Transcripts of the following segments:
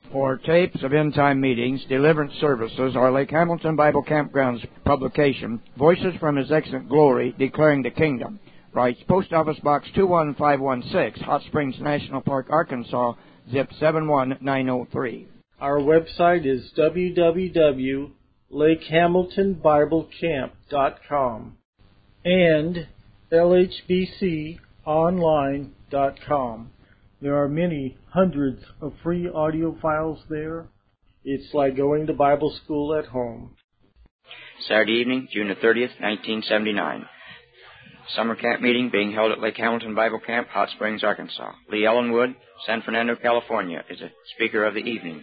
or tapes of end-time meetings, deliverance services, or Lake Hamilton Bible Campground's publication, Voices from His Excellent Glory, Declaring the Kingdom. Writes Post Office Box 21516, Hot Springs National Park, Arkansas, zip 71903. Our website is www.lakehamiltonbiblecamp.com and lhbconline.com. There are many hundreds of free audio files there. It's like going to Bible school at home. Saturday evening, June the 30th, 1979. Summer camp meeting being held at Lake Hamilton Bible Camp, Hot Springs, Arkansas. Lee Ellenwood, San Fernando, California, is the speaker of the evening.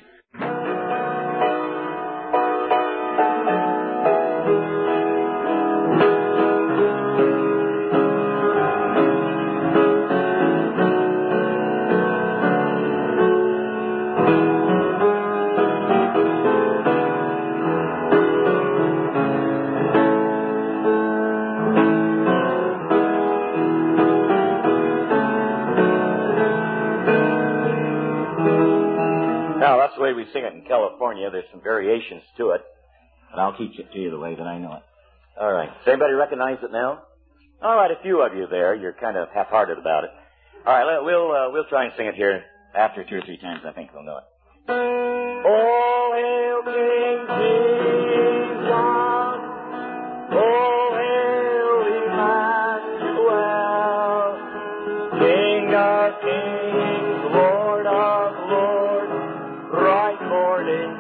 The way we sing it in California, there's some variations to it, and I'll teach it to you the way that I know it. All right. Does anybody recognize it now? All right, a few of you there. You're kind of half-hearted about it. All right, we'll try and sing it here after 2 or 3 times. I think we'll know it. Oh, hail King Jesus! Oh, hail Emmanuel! King of kings, Lord of lords, bright morning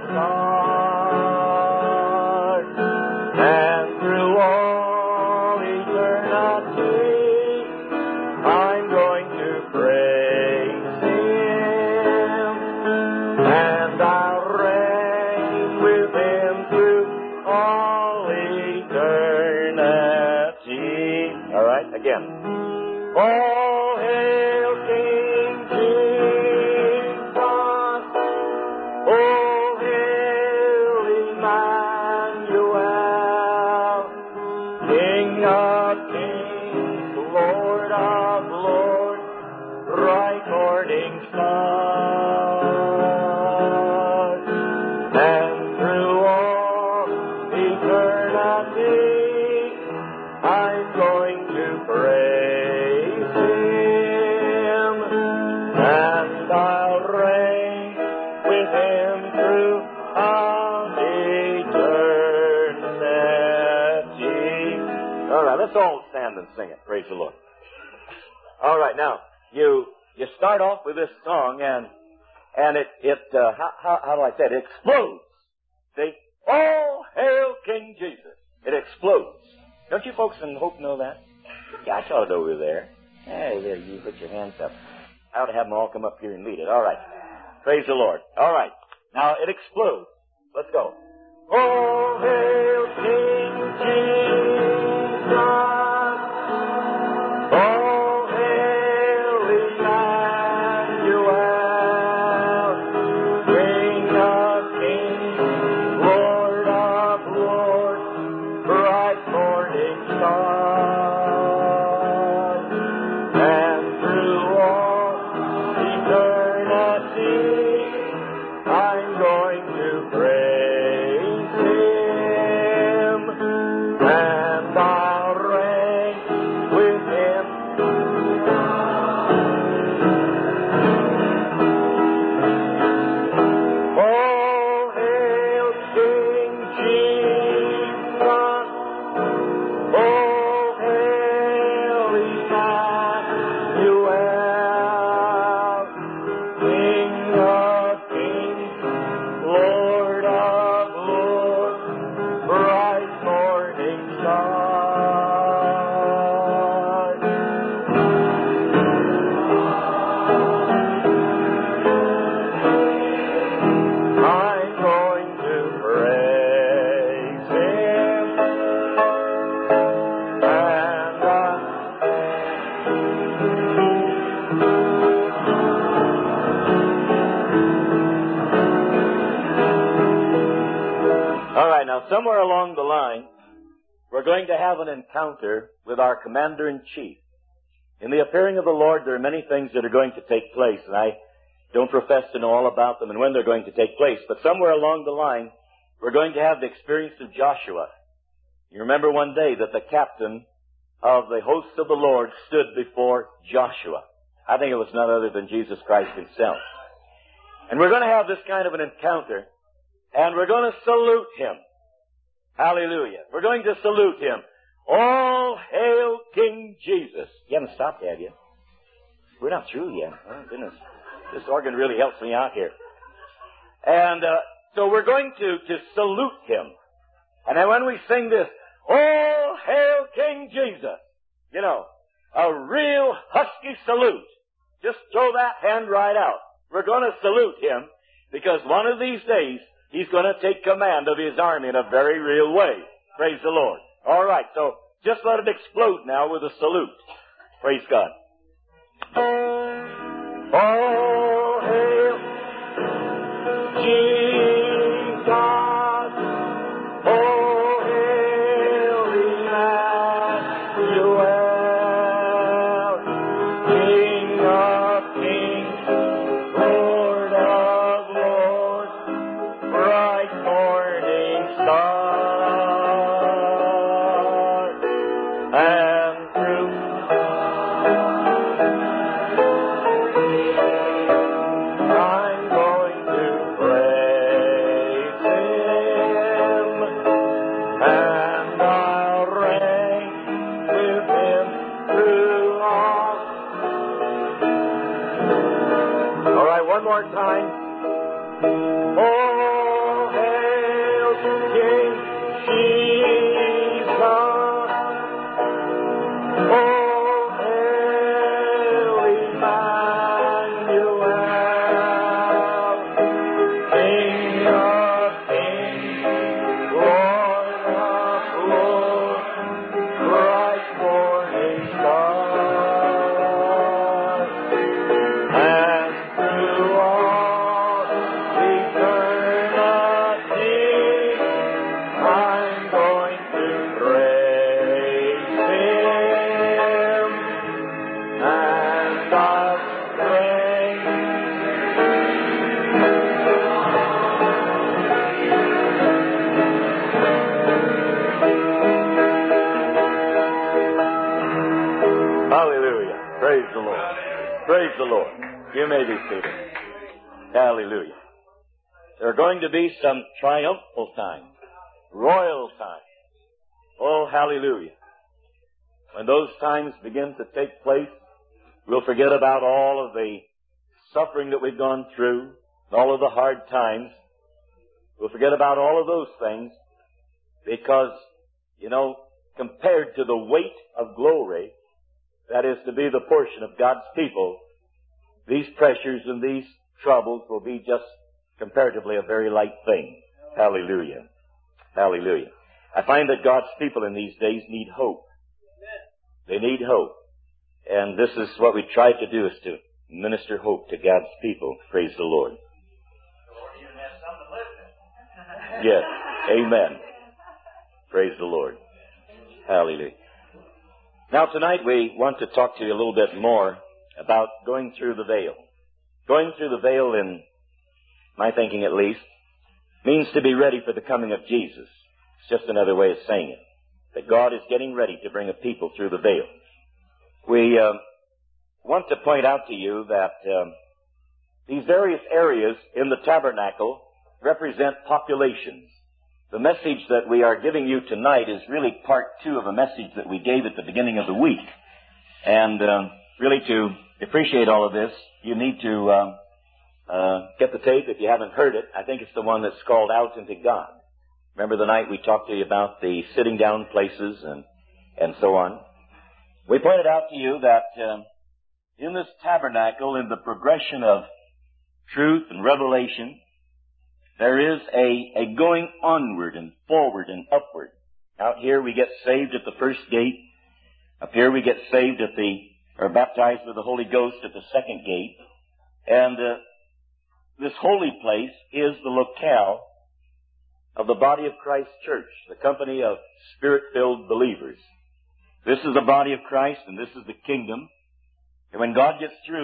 star, and through all eternity, I'm going to praise Him, and I'll reign with Him through all eternity. All right, again. Oh, hail King Jesus! Oh, hail Emmanuel, King of kings, Lord of lords, bright morning star, and through all eternity, I'm going to praise Him, and I'll reign with Him through all eternity. All right, let's all stand and sing it. Praise the Lord. All right, now you start off with this song, and it how do I say it? It explodes. See? Oh, hail King Jesus! It explodes. Don't you folks in Hope know that? Yeah, I saw it over there. Hey, there, you put your hands up. I ought to have them all come up here and lead it. All right. Praise the Lord. All right. Now it explodes. Let's go. Oh, hail King Jesus. Oh, hail Emmanuel. King of kings, Lord of lords, bright morning star. And through all eternity, I'm going to praise Him, and I'll reign with Him. Oh, hail King Jesus! Oh, hail Emmanuel, King of kings, Lord of lords, bright morning star. I'm going to praise Him, and all right, now somewhere along the line, we're going to have an encounter with our Commander-in-Chief. In the appearing of the Lord, there are many things that are going to take place, and don't profess to know all about them and when they're going to take place. But somewhere along the line, we're going to have the experience of Joshua. You remember one day that the captain of the hosts of the Lord stood before Joshua. I think it was none other than Jesus Christ himself. And we're going to have this kind of an encounter, and we're going to salute him. Hallelujah. We're going to salute him. All hail King Jesus. You haven't stopped, have you? We're not through yet. Oh, goodness. This organ really helps me out here. And so we're going to salute him. And then when we sing this, all hail King Jesus, you know, a real husky salute. Just throw that hand right out. We're going to salute him because one of these days he's going to take command of his army in a very real way. Praise the Lord. All right, so just let it explode now with a salute. Praise God. All hail Jesus. All hail Emmanuel, King of kings, Lord of lords, bright morning star. And through I'm going to praise him, and I'll reign with him through all. All right, one more time. Oh, hail King Jesus. Oh, hail Emmanuel, King of kings, Lord of lords, bright morning star. And through all eternity, I'm going to praise him, and I'll praise. Hallelujah. Praise the Lord. Praise the Lord. You may be seated. Hallelujah. There are going to be some triumphal times, royal times. Oh, hallelujah. When those times begin to take place, we'll forget about all of the suffering that we've gone through, all of the hard times. We'll forget about all of those things because, you know, compared to the weight of glory that is to be the portion of God's people, these pressures and these troubles will be just comparatively a very light thing. Hallelujah. Hallelujah. I find that God's people in these days need hope. They need hope. And this is what we try to do, is to minister hope to God's people. Praise the Lord. Yes. Amen. Praise the Lord. Hallelujah. Now tonight we want to talk to you a little bit more about going through the veil. Going through the veil, in my thinking at least, means to be ready for the coming of Jesus. It's just another way of saying it. That God is getting ready to bring a people through the veil. We want to point out to you that these various areas in the tabernacle represent populations. The message that we are giving you tonight is really part 2 of a message that we gave at the beginning of the week. And really to appreciate all of this, you need to get the tape if you haven't heard it. I think it's the one that's called Out into God. Remember the night we talked to you about the sitting down places and so on. We pointed out to you that in this tabernacle, in the progression of truth and revelation, there is a going onward and forward and upward. Out here we get saved at the first gate. Up here we get saved or baptized with the Holy Ghost at the second gate. And this holy place is the locale of the body of Christ's church, the company of Spirit-filled believers. This is the body of Christ, and this is the kingdom. And when God gets through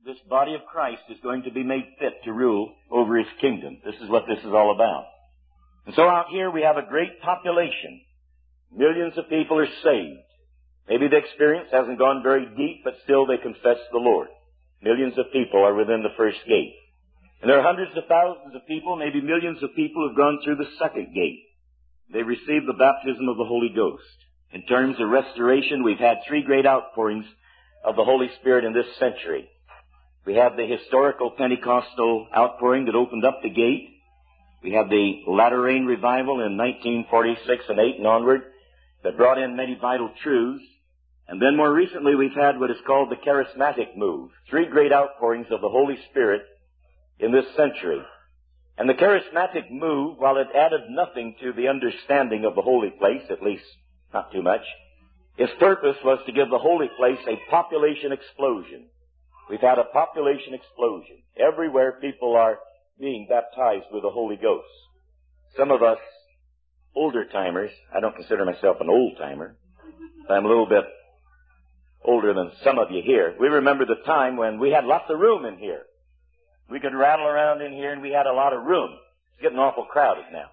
this body of Christ is going to be made fit to rule over His kingdom. This is what this is all about. And so out here we have a great population. Millions of people are saved. Maybe the experience hasn't gone very deep, but still they confess the Lord. Millions of people are within the first gate. And there are hundreds of thousands of people, maybe millions of people who have gone through the second gate. They received the baptism of the Holy Ghost. In terms of restoration, we've had three great outpourings of the Holy Spirit in this century. We have the historical Pentecostal outpouring that opened up the gate. We have the latter rain revival in 1946 and 8 and onward that brought in many vital truths. And then more recently we've had what is called the charismatic move. Three great outpourings of the Holy Spirit in this century. And the charismatic move, while it added nothing to the understanding of the holy place, at least not too much, its purpose was to give the holy place a population explosion. We've had a population explosion. Everywhere people are being baptized with the Holy Ghost. Some of us older timers, I don't consider myself an old timer, but I'm a little bit older than some of you here. We remember the time when we had lots of room in here. We could rattle around in here and we had a lot of room. It's getting awful crowded now.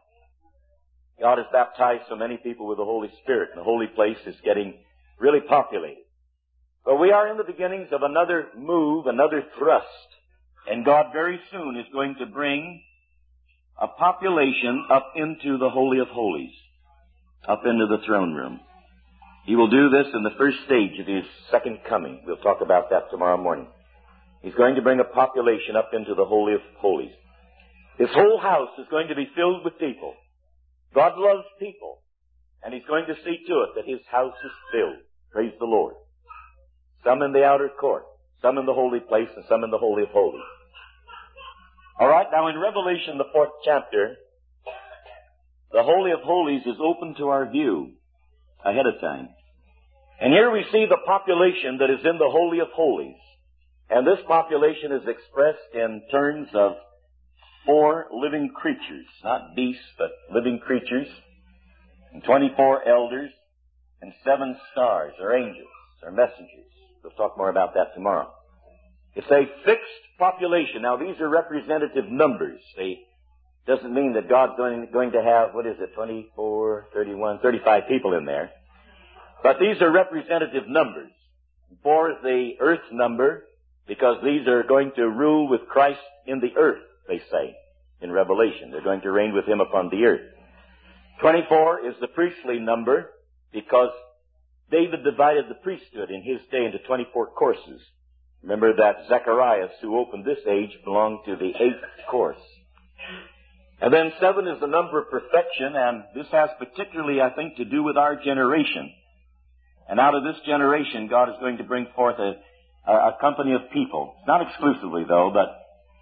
God has baptized so many people with the Holy Spirit, and the holy place is getting really populated. But we are in the beginnings of another move, another thrust. And God very soon is going to bring a population up into the Holy of Holies, up into the throne room. He will do this in the first stage of His second coming. We'll talk about that tomorrow morning. He's going to bring a population up into the Holy of Holies. His whole house is going to be filled with people. God loves people, and He's going to see to it that His house is filled. Praise the Lord. Some in the outer court, some in the holy place, and some in the Holy of Holies. All right, now in Revelation, the 4th chapter, the Holy of Holies is open to our view ahead of time. And here we see the population that is in the Holy of Holies. And this population is expressed in terms of 4 living creatures, not beasts, but living creatures, and 24 elders, and 7 stars, or angels, or messengers. We'll talk more about that tomorrow. It's a fixed population. Now, these are representative numbers. Doesn't mean that God's going to have, 24, 31, 35 people in there. But these are representative numbers. 4 is the earth number, because these are going to rule with Christ in the earth, they say, in Revelation. They're going to reign with Him upon the earth. 24 is the priestly number, because David divided the priesthood in his day into 24 courses. Remember that Zacharias, who opened this age, belonged to the 8th course. And then 7 is the number of perfection, and this has particularly, I think, to do with our generation. And out of this generation, God is going to bring forth a company of people. Not exclusively, though, but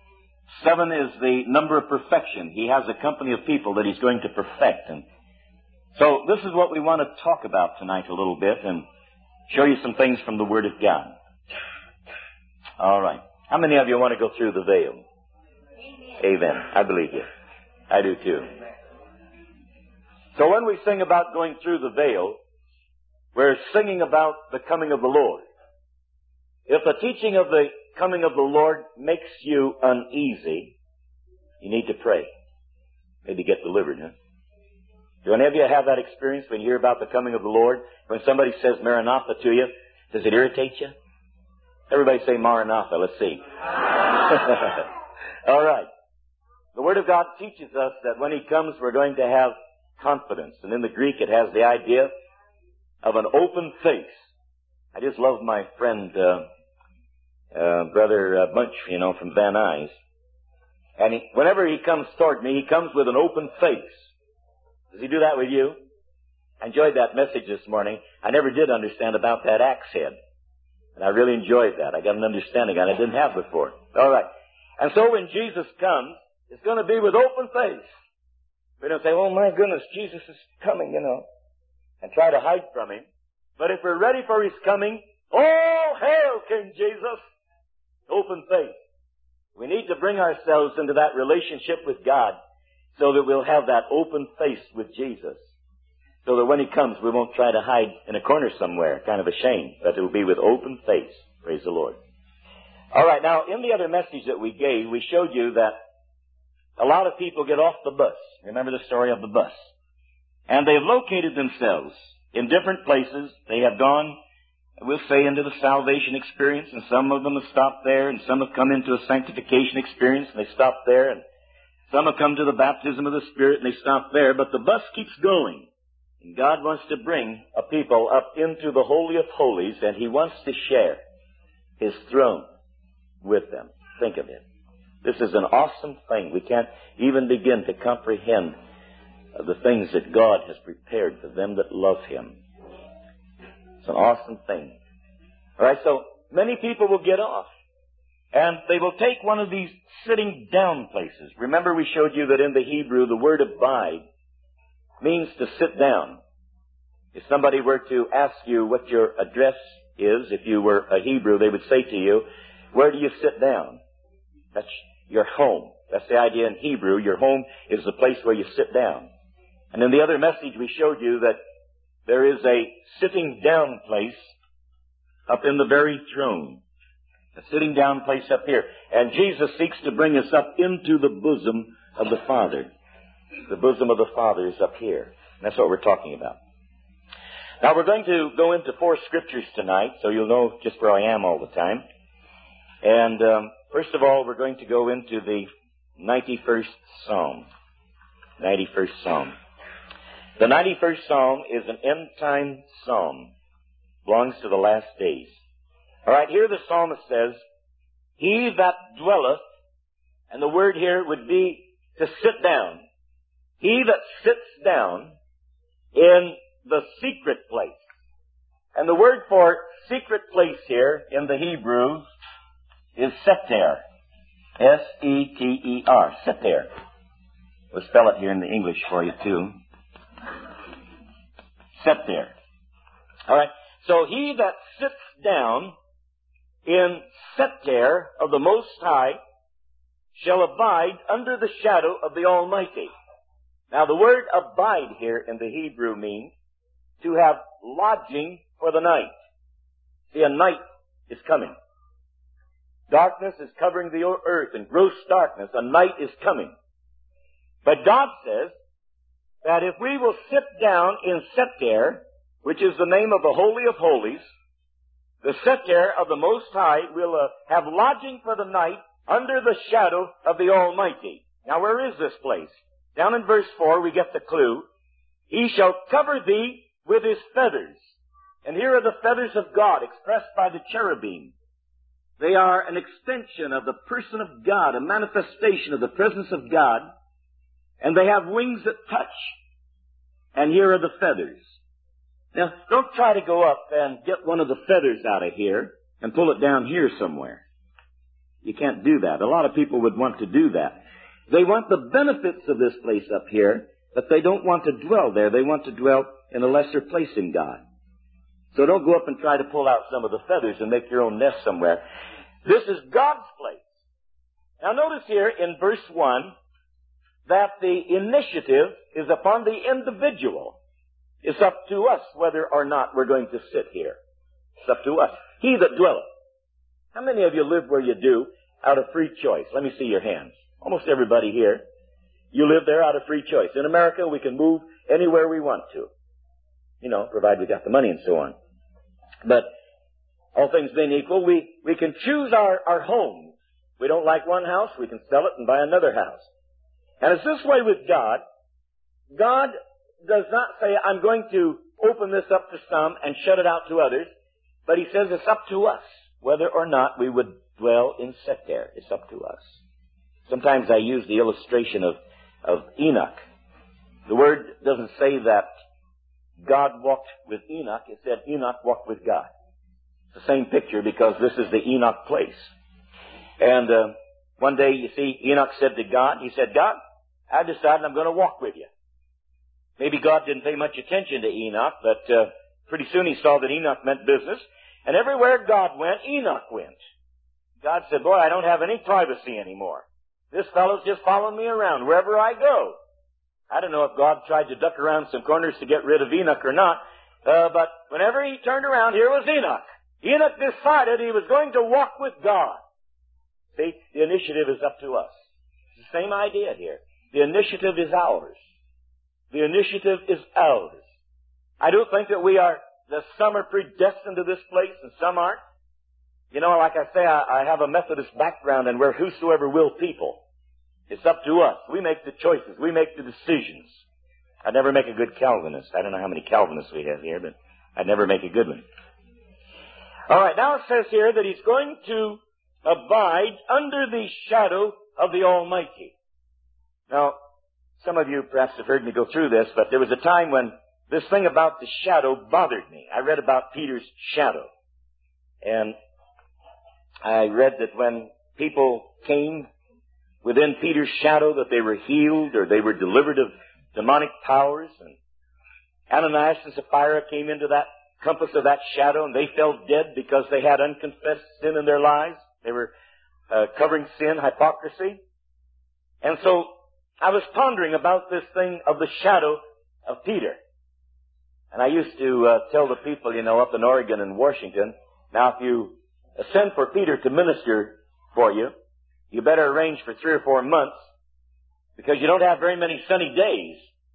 7 is the number of perfection. He has a company of people that He's going to perfect. And so this is what we want to talk about tonight a little bit and show you some things from the Word of God. All right. How many of you want to go through the veil? Amen. I believe you. I do too. So when we sing about going through the veil, we're singing about the coming of the Lord. If the teaching of the coming of the Lord makes you uneasy, you need to pray. Maybe get delivered, huh? Do any of you have that experience when you hear about the coming of the Lord? When somebody says Maranatha to you, does it irritate you? Everybody say Maranatha. Let's see. All right. The Word of God teaches us that when He comes, we're going to have confidence. And in the Greek, it has the idea of an open face. I just love my friend, Brother Bunch, from Van Nuys. And whenever he comes toward me, he comes with an open face. Does he do that with you? I enjoyed that message this morning. I never did understand about that axe head. And I really enjoyed that. I got an understanding I didn't have before. All right. And so when Jesus comes, it's going to be with open face. We don't say, oh my goodness, Jesus is coming, and try to hide from Him. But if we're ready for His coming, oh, hail King Jesus! Open face. We need to bring ourselves into that relationship with God so that we'll have that open face with Jesus. So that when He comes, we won't try to hide in a corner somewhere, kind of ashamed, but it will be with open face. Praise the Lord. All right, now, in the other message that we gave, we showed you that a lot of people get off the bus. Remember the story of the bus. And they've located themselves in different places. They have gone, we'll say, into the salvation experience, and some of them have stopped there, and some have come into a sanctification experience, and they stopped there, and some have come to the baptism of the Spirit, and they stopped there. But the bus keeps going. And God wants to bring a people up into the Holy of Holies, and He wants to share His throne with them. Think of it. This is an awesome thing. We can't even begin to comprehend the things that God has prepared for them that love Him. It's an awesome thing. All right, so many people will get off, and they will take one of these sitting down places. Remember, we showed you that in the Hebrew, the word abide means to sit down. If somebody were to ask you what your address is, if you were a Hebrew, they would say to you, where do you sit down? That's your home. That's the idea in Hebrew. Your home is the place where you sit down. And in the other message, we showed you that there is a sitting down place up in the very throne. A sitting down place up here. And Jesus seeks to bring us up into the bosom of the Father. The bosom of the Father is up here. And that's what we're talking about. Now, we're going to go into 4 scriptures tonight, so you'll know just where I am all the time. And first of all, we're going to go into the 91st Psalm. 91st Psalm. The 91st Psalm is an end-time psalm. Belongs to the last days. All right, here the psalmist says, He that dwelleth, and the word here would be to sit down. He that sits down in the secret place. And the word for secret place here in the Hebrew is seter. S-E-T-E-R. Seter. We'll spell it here in the English for you too. Seter. All right. So he that sits down in seter of the Most High shall abide under the shadow of the Almighty. Now the word abide here in the Hebrew means to have lodging for the night. See, a night is coming. Darkness is covering the earth, and gross darkness. A night is coming. But God says that if we will sit down in seter, which is the name of the Holy of Holies, the seter of the Most High will have lodging for the night under the shadow of the Almighty. Now, where is this place? Down in verse 4, we get the clue. He shall cover thee with His feathers. And here are the feathers of God expressed by the cherubim. They are an extension of the person of God, a manifestation of the presence of God. And they have wings that touch. And here are the feathers. Now, don't try to go up and get one of the feathers out of here and pull it down here somewhere. You can't do that. A lot of people would want to do that. They want the benefits of this place up here, but they don't want to dwell there. They want to dwell in a lesser place in God. So don't go up and try to pull out some of the feathers and make your own nest somewhere. This is God's place. Now notice here in verse 1 that the initiative is upon the individual. It's up to us whether or not we're going to sit here. It's up to us. He that dwelleth. How many of you live where you do out of free choice? Let me see your hands. Almost everybody here. You live there out of free choice. In America, we can move anywhere we want to. You know, provided we got the money and so on. But all things being equal, we can choose our homes. We don't like one house, we can sell it and buy another house. And it's this way with God. God does not say, I'm going to open this up to some and shut it out to others. But He says it's up to us whether or not we would dwell in seter. It's up to us. Sometimes I use the illustration of Enoch. The word doesn't say that God walked with Enoch. It said Enoch walked with God. It's the same picture because this is the Enoch place. And one day, you see, Enoch said to God, he said, God, I've decided I'm going to walk with you. Maybe God didn't pay much attention to Enoch, but pretty soon he saw that Enoch meant business. And everywhere God went, Enoch went. God said, boy, I don't have any privacy anymore. This fellow's just following me around wherever I go. I don't know if God tried to duck around some corners to get rid of Enoch or not, but whenever he turned around, here was Enoch. Enoch decided he was going to walk with God. See, the initiative is up to us. It's the same idea here. The initiative is ours. The initiative is ours. I do think that some are predestined to this place and some aren't. You know, like I say, I have a Methodist background and we're whosoever will people. It's up to us. We make the choices. We make the decisions. I'd never make a good Calvinist. I don't know how many Calvinists we have here, but I'd never make a good one. All right, now it says here that he's going to abide under the shadow of the Almighty. Now, some of you perhaps have heard me go through this, but there was a time when this thing about the shadow bothered me. I read about Peter's shadow. And I read that when people came within Peter's shadow that they were healed or they were delivered of demonic powers. And Ananias and Sapphira came into that compass of that shadow and they fell dead because they had unconfessed sin in their lives. They were covering sin, hypocrisy. And so I was pondering about this thing of the shadow of Peter. And I used to tell the people, you know, up in Oregon and Washington, now if you send for Peter to minister for you, you better arrange for 3 or 4 months because you don't have very many sunny days.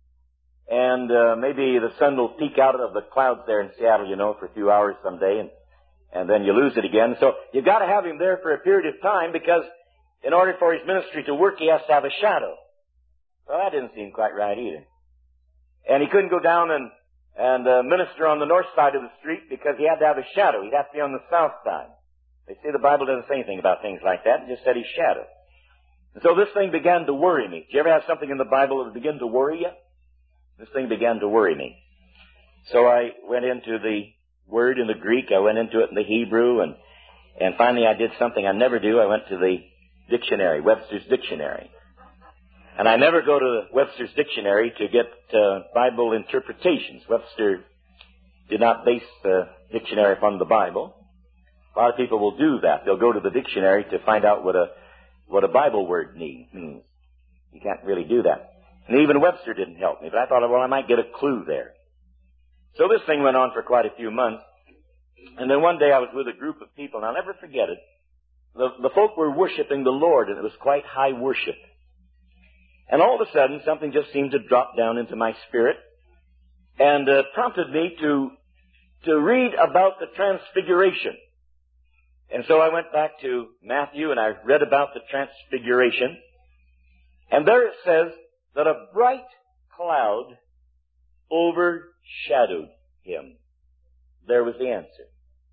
And maybe the sun will peek out of the clouds there in Seattle, you know, for a few hours someday, and then you lose it again. So you've got to have him there for a period of time because in order for his ministry to work, he has to have a shadow. Well, that didn't seem quite right either. And he couldn't go down and minister on the north side of the street because he had to have a shadow. He'd have to be on the south side. They say the Bible doesn't say anything about things like that. It just said his shadow. And so this thing began to worry me. Did you ever have something in the Bible that would begin to worry you? This thing began to worry me. So I went into the word in the Greek. I went into it in the Hebrew. And finally I did something I never do. I went to the dictionary, Webster's Dictionary. And I never go to Webster's Dictionary to get Bible interpretations. Webster did not base the dictionary upon the Bible. A lot of people will do that. They'll go to the dictionary to find out what a Bible word means. You can't really do that. And even Webster didn't help me, but I thought, well, I might get a clue there. So this thing went on for quite a few months. And then one day I was with a group of people, and I'll never forget it. The folk were worshiping the Lord, and it was quite high worship. And all of a sudden, something just seemed to drop down into my spirit and prompted me to read about the Transfiguration. And so I went back to Matthew and I read about the Transfiguration. And there it says that a bright cloud overshadowed him. There was the answer.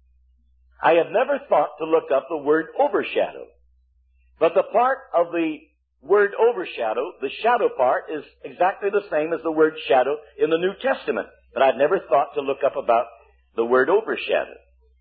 I had never thought to look up the word overshadow. But the part of the word overshadow, the shadow part, is exactly the same as the word shadow in the New Testament. But I'd never thought to look up about the word overshadow.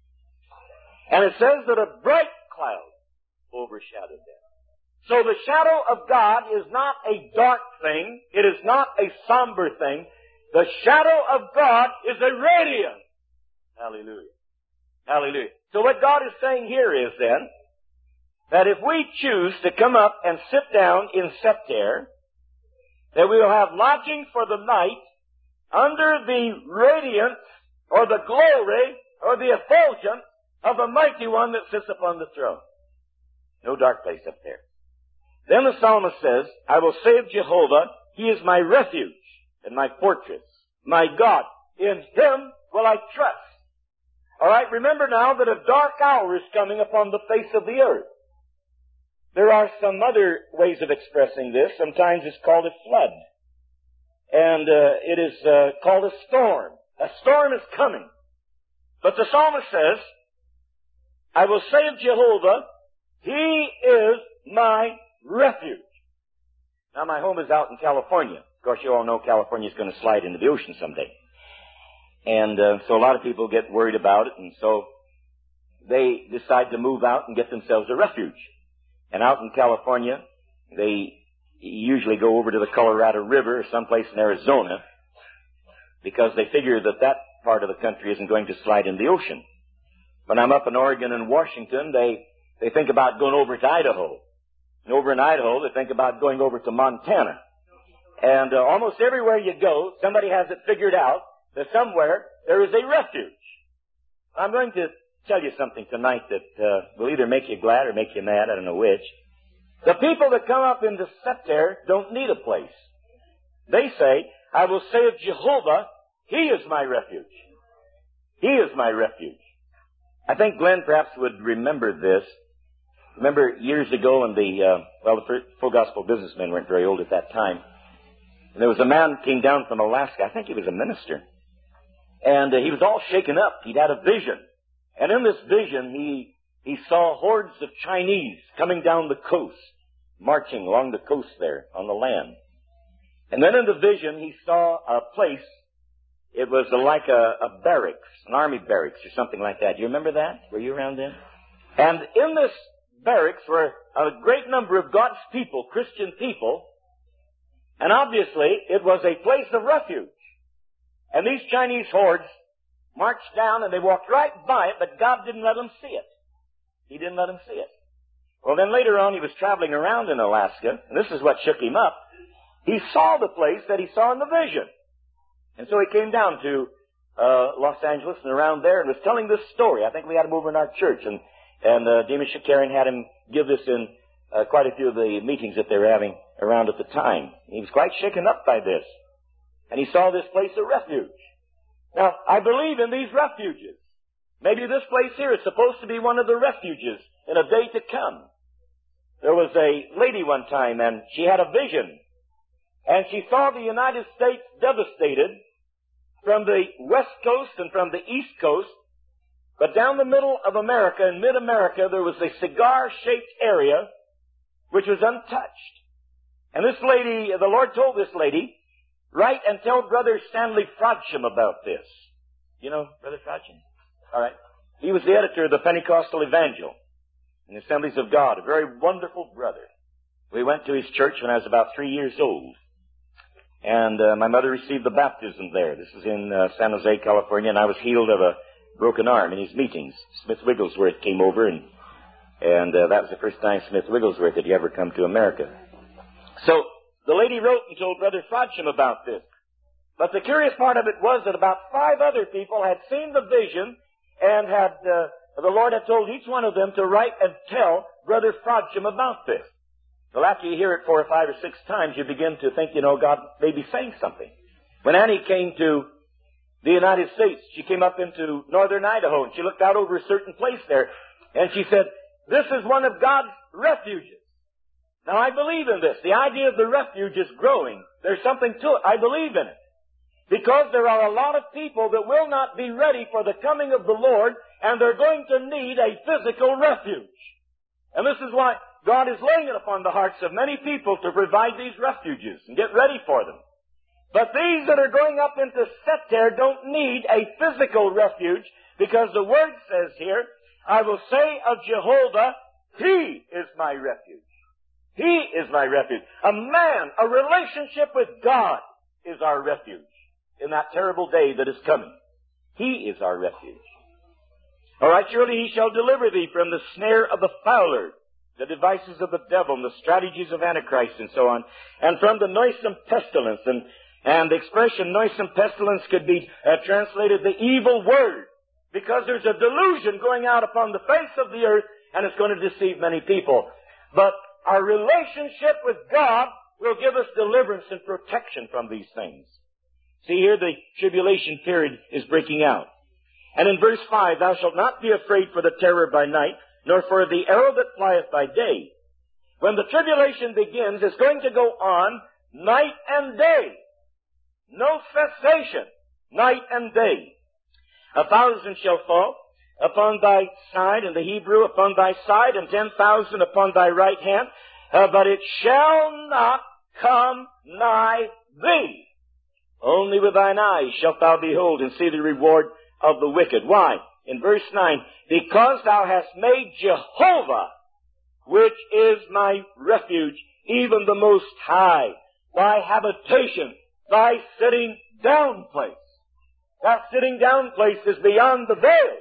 And it says that a bright cloud overshadowed them. So the shadow of God is not a dark thing. It is not a somber thing. The shadow of God is a radiance. Hallelujah. Hallelujah. So what God is saying here is then, that if we choose to come up and sit down in September, that we will have lodging for the night under the radiance or the glory or the effulgence of the mighty one that sits upon the throne. No dark place up there. Then the psalmist says, I will say of Jehovah, He is my refuge and my fortress, my God. In Him will I trust. All right, remember now that a dark hour is coming upon the face of the earth. There are some other ways of expressing this. Sometimes it's called a flood. And it is called a storm. A storm is coming. But the psalmist says, I will say of Jehovah, He is my refuge. Now my home is out in California. Of course, you all know California is going to slide into the ocean someday. And so a lot of people get worried about it, and so they decide to move out and get themselves a refuge. And out in California, they usually go over to the Colorado River or someplace in Arizona because they figure that part of the country isn't going to slide in the ocean. When I'm up in Oregon and Washington, they think about going over to Idaho. And over in Idaho, they think about going over to Montana. And almost everywhere you go, somebody has it figured out that somewhere there is a refuge. I'm going to tell you something tonight that will either make you glad or make you mad. I don't know which. The people that come up into Seter don't need a place. They say, I will say of Jehovah, He is my refuge. He is my refuge. I think Glenn perhaps would remember this. Remember years ago when the Full Gospel Businessmen weren't very old at that time. And there was a man who came down from Alaska. I think he was a minister. And he was all shaken up. He'd had a vision. And in this vision, he saw hordes of Chinese coming down the coast, marching along the coast there on the land. And then in the vision, he saw a place. It was like a barracks, an army barracks or something like that. Do you remember that? Were you around then? And in this barracks were a great number of God's people, Christian people. And obviously, it was a place of refuge. And these Chinese hordes marched down and they walked right by it, but God didn't let them see it. He didn't let them see it. Well, then later on, he was traveling around in Alaska, and this is what shook him up. He saw the place that he saw in the vision. And so he came down to Los Angeles and around there and was telling this story. I think we had him over in our church, and Demas Shakarian had him give this in quite a few of the meetings that they were having around at the time. He was quite shaken up by this. And he saw this place of refuge. Now, I believe in these refuges. Maybe this place here is supposed to be one of the refuges in a day to come. There was a lady one time, and she had a vision. And she saw the United States devastated from the west coast and from the east coast. But down the middle of America, in mid-America, there was a cigar-shaped area which was untouched. And this lady, the Lord told this lady, write and tell Brother Stanley Frodsham about this. You know Brother Frodsham? All right. He was the editor of the Pentecostal Evangel in the Assemblies of God, a very wonderful brother. We went to his church when I was about 3 years old. And my mother received the baptism there. This is in San Jose, California, and I was healed of a broken arm in his meetings. Smith Wigglesworth came over, and that was the first time Smith Wigglesworth had ever come to America. So the lady wrote and told Brother Frodsham about this. But the curious part of it was that about 5 other people had seen the vision and had the Lord had told each one of them to write and tell Brother Frodsham about this. Well, after you hear it 4 or 5 or 6 times, you begin to think, God may be saying something. When Annie came to the United States, she came up into northern Idaho, and she looked out over a certain place there, and she said, this is one of God's refuges. Now, I believe in this. The idea of the refuge is growing. There's something to it. I believe in it. Because there are a lot of people that will not be ready for the coming of the Lord, and they're going to need a physical refuge. And this is why God is laying it upon the hearts of many people to provide these refuges and get ready for them. But these that are going up into Seter don't need a physical refuge, because the Word says here, I will say of Jehovah, He is my refuge. He is my refuge. A man, a relationship with God is our refuge in that terrible day that is coming. He is our refuge. All right, surely He shall deliver thee from the snare of the fowler, the devices of the devil, and the strategies of Antichrist, and so on, and from the noisome pestilence. And the expression noisome pestilence could be translated the evil word, because there's a delusion going out upon the face of the earth, and it's going to deceive many people. But our relationship with God will give us deliverance and protection from these things. See here, the tribulation period is breaking out. And in verse 5, thou shalt not be afraid for the terror by night, nor for the arrow that flieth by day. When the tribulation begins, it's going to go on night and day. No cessation, night and day. 1,000 shall fall upon thy side, and the Hebrew upon thy side, and 10,000 upon thy right hand, but it shall not come nigh thee. Only with thine eyes shalt thou behold and see the reward of the wicked. Why? In verse 9, because thou hast made Jehovah, which is my refuge, even the Most High, thy habitation, thy sitting down place. That sitting down place is beyond the veil.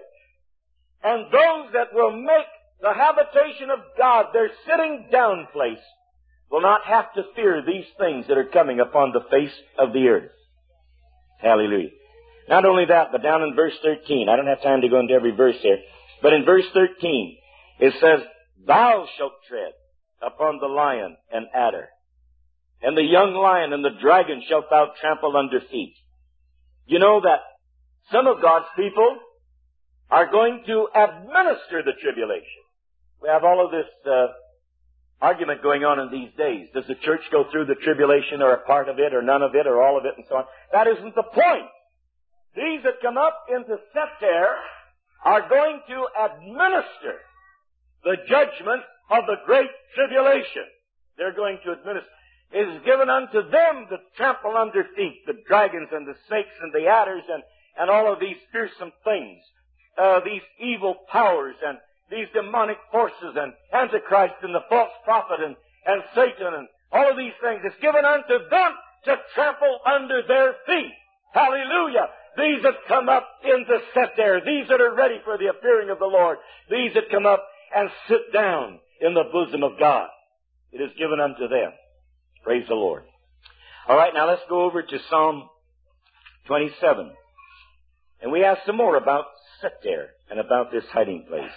And those that will make the habitation of God their sitting down place will not have to fear these things that are coming upon the face of the earth. Hallelujah. Not only that, but down in verse 13, I don't have time to go into every verse here, But in verse 13, it says, thou shalt tread upon the lion and adder, and the young lion and the dragon shalt thou trample under feet. You know that some of God's people are going to administer the tribulation. We have all of this argument going on in these days. Does the church go through the tribulation, or a part of it, or none of it, or all of it, and so on? That isn't the point. These that come up into Sephter are going to administer the judgment of the great tribulation. They're going to administer. It is given unto them to trample under feet the dragons and the snakes and the adders and all of these fearsome things, these evil powers and these demonic forces and Antichrist and the false prophet and Satan and all of these things. It's given unto them to trample under their feet. Hallelujah. These that come up into Sephter, these that are ready for the appearing of the Lord, these that come up and sit down in the bosom of God. It is given unto them. Praise the Lord. All right, now let's go over to Psalm 27. And we ask some more about Sephter and about this hiding place.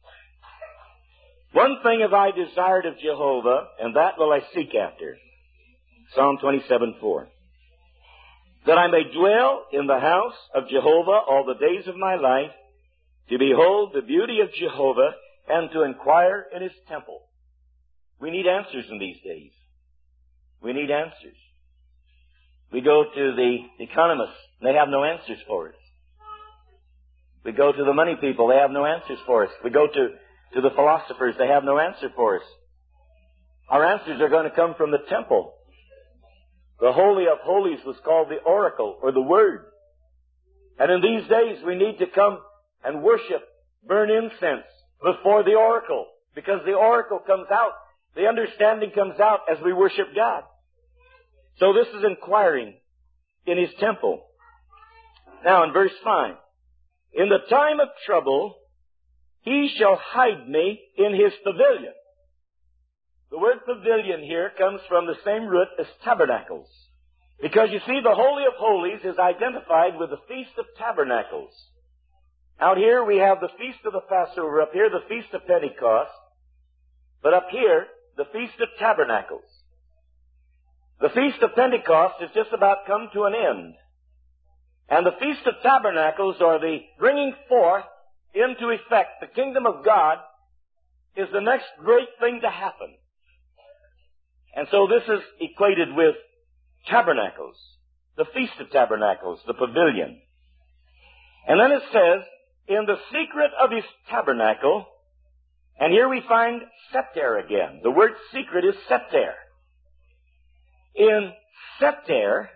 One thing have I desired of Jehovah, and that will I seek after. Psalm 27:4. That I may dwell in the house of Jehovah all the days of my life, to behold the beauty of Jehovah, and to inquire in His temple. We need answers in these days. We need answers. We go to the economists, they have no answers for us. We go to the money people, they have no answers for us. We go to the philosophers, they have no answer for us. Our answers are going to come from the temple. The Holy of Holies was called the oracle, or the Word. And in these days we need to come and worship, burn incense before the oracle, because the oracle comes out, the understanding comes out as we worship God. So this is inquiring in His temple. Now in verse 5, in the time of trouble, He shall hide me in His pavilion. The word pavilion here comes from the same root as tabernacles. Because you see, the Holy of Holies is identified with the Feast of Tabernacles. Out here we have the Feast of the Passover, up here the Feast of Pentecost, but up here the Feast of Tabernacles. The Feast of Pentecost has just about come to an end. And the Feast of Tabernacles, or the bringing forth into effect the kingdom of God, is the next great thing to happen. And so this is equated with tabernacles, the Feast of Tabernacles, the pavilion. And then it says, in the secret of His tabernacle, and here we find Sephter again. The word secret is Sephter. In Sephter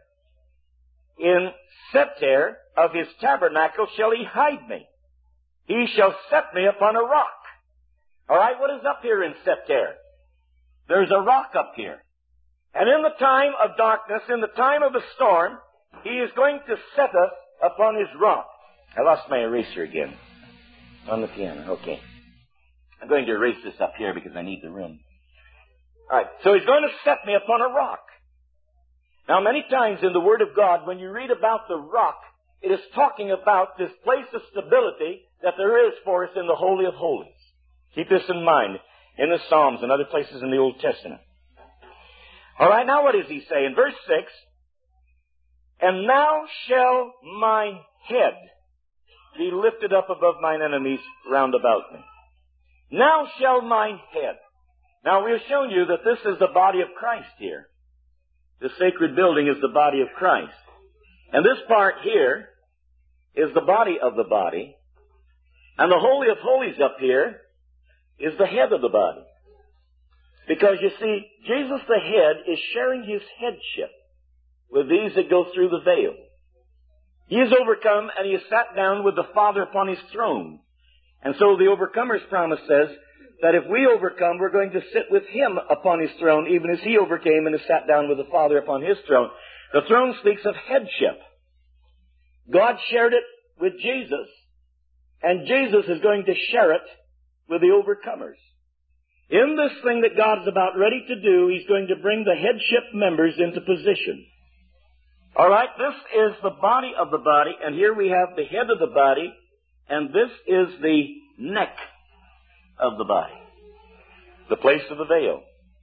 of His tabernacle shall He hide me. He shall set me upon a rock. All right, what is up here in Sephter? There's a rock up here. And in the time of darkness, in the time of a storm, He is going to set us upon His rock. I lost my eraser again on the piano. Okay. I'm going to erase this up here because I need the room. All right, so He's going to set me upon a rock. Now, many times in the Word of God, when you read about the rock, it is talking about this place of stability that there is for us in the Holy of Holies. Keep this in mind in the Psalms and other places in the Old Testament. All right, now what does He say? In verse 6, and now shall mine head be lifted up above mine enemies round about me. Now shall mine head. Now, we have shown you that this is the body of Christ here. The sacred building is the body of Christ. And this part here is the body of the body. And the Holy of Holies up here is the head of the body. Because you see, Jesus the head is sharing His headship with these that go through the veil. He is overcome and He is sat down with the Father upon His throne. And so the overcomer's promise says that if we overcome, we're going to sit with Him upon His throne, even as He overcame and is sat down with the Father upon His throne. The throne speaks of headship. God shared it with Jesus, and Jesus is going to share it with the overcomers. In this thing that God is about ready to do, He's going to bring the headship members into position. All right, this is the body of the body, and here we have the head of the body, and this is the neck of the body. The place of the veil.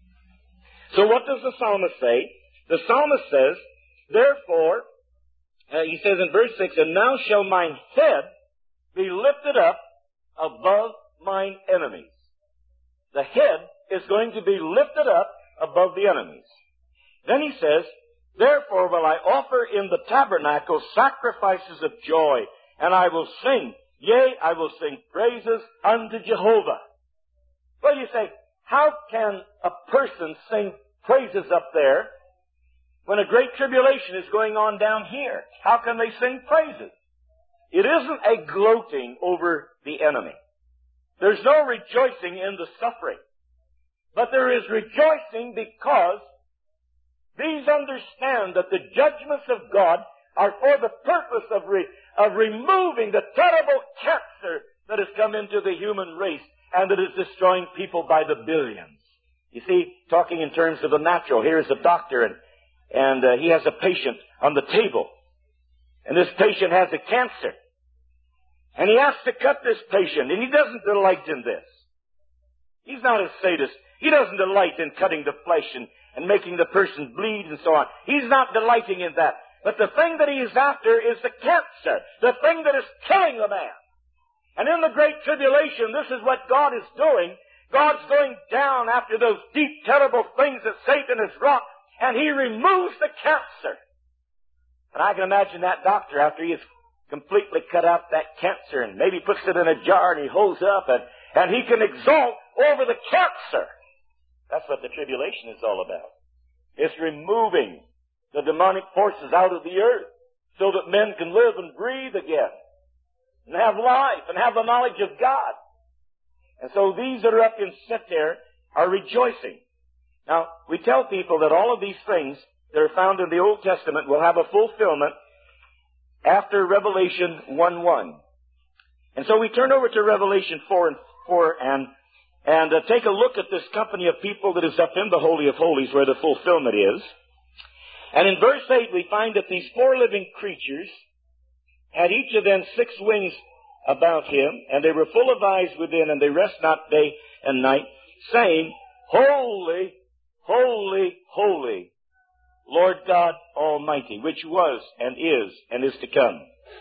So what does the psalmist say? The psalmist says, therefore, he says in verse 6, and now shall mine head be lifted up above mine enemies. The head is going to be lifted up above the enemies. Then he says, therefore will I offer in the tabernacle sacrifices of joy, and I will sing, yea, I will sing praises unto Jehovah. Well, you say, how can a person sing praises up there when a great tribulation is going on down here? How can they sing praises? It isn't a gloating over the enemy. There's no rejoicing in the suffering. But there is rejoicing because these understand that the judgments of God are for the purpose of removing the terrible cancer that has come into the human race and that is destroying people by the billions. You see, talking in terms of the natural, here's a doctor and he has a patient on the table. And this patient has a cancer. And he has to cut this patient, and he doesn't delight in this. He's not a sadist. He doesn't delight in cutting the flesh and making the person bleed and so on. He's not delighting in that. But the thing that he is after is the cancer, the thing that is killing the man. And in the Great Tribulation, this is what God is doing. God's going down after those deep, terrible things that Satan has wrought, and he removes the cancer. And I can imagine that doctor, after he has completely cut out that cancer and maybe puts it in a jar and he holds it up and he can exult over the cancer. That's what the tribulation is all about. It's removing the demonic forces out of the earth so that men can live and breathe again and have life and have the knowledge of God. And so these that are up in set there are rejoicing. Now, we tell people that all of these things that are found in the Old Testament will have a fulfillment after Revelation 1:1. And so we turn over to Revelation 4:4 and take a look at this company of people that is up in the Holy of Holies where the fulfillment is. And in verse 8 we find that these four living creatures had each of them 6 wings about him, and they were full of eyes within, and they rest not day and night, saying, Holy, holy, holy, Lord God Almighty, which was and is to come.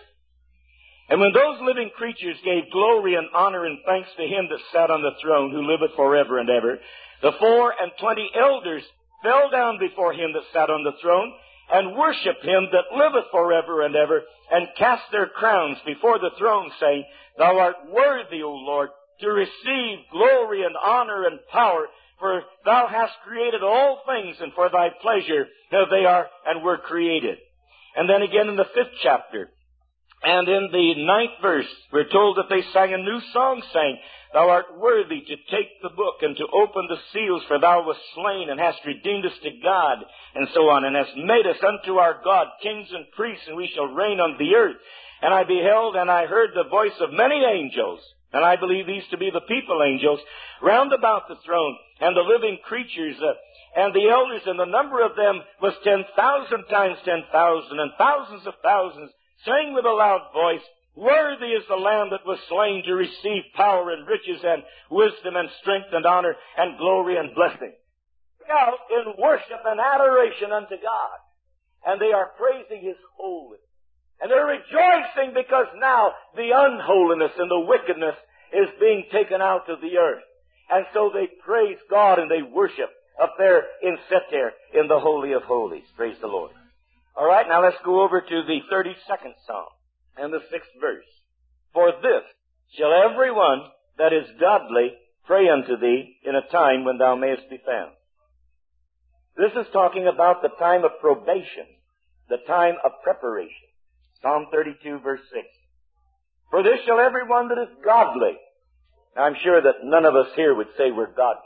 And when those living creatures gave glory and honor and thanks to him that sat on the throne, who liveth forever and ever, the 24 elders fell down before him that sat on the throne, and worshipped him that liveth forever and ever, and cast their crowns before the throne, saying, Thou art worthy, O Lord, to receive glory and honor and power, for thou hast created all things, and for thy pleasure they are and were created. And then again in the 5th chapter, and in the 9th verse, we're told that they sang a new song, saying, Thou art worthy to take the book and to open the seals, for thou wast slain and hast redeemed us to God, and so on, and hast made us unto our God kings and priests, and we shall reign on the earth. And I beheld and I heard the voice of many angels, and I believe these to be the people angels, round about the throne, and the living creatures, and the elders, and the number of them was 10,000 times 10,000, and thousands of thousands, saying with a loud voice, Worthy is the Lamb that was slain to receive power and riches and wisdom and strength and honor and glory and blessing. Out in worship and adoration unto God. And they are praising His holiness. And they're rejoicing because now the unholiness and the wickedness is being taken out of the earth. And so they praise God and they worship up there set there in the Holy of Holies. Praise the Lord. All right, now let's go over to the 32nd Psalm and the 6th verse. For this shall every one that is godly pray unto thee in a time when thou mayest be found. This is talking about the time of probation, the time of preparation. Psalm 32, verse 6. For this shall every one that is godly. Now, I'm sure that none of us here would say we're godly.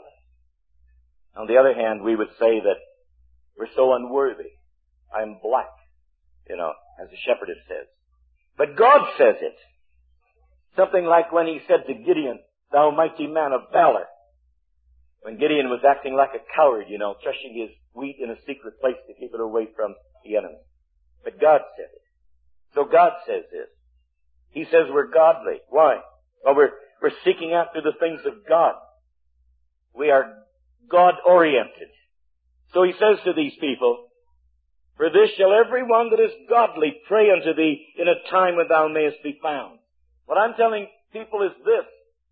On the other hand, we would say that we're so unworthy. I'm black, as the shepherdess says. But God says it. Something like when He said to Gideon, Thou mighty man of valor. When Gideon was acting like a coward, threshing his wheat in a secret place to keep it away from the enemy. But God said it. So God says this. He says we're godly. Why? Well, We're seeking after the things of God. We are God-oriented. So he says to these people, for this shall every one that is godly pray unto thee in a time when thou mayest be found. What I'm telling people is this.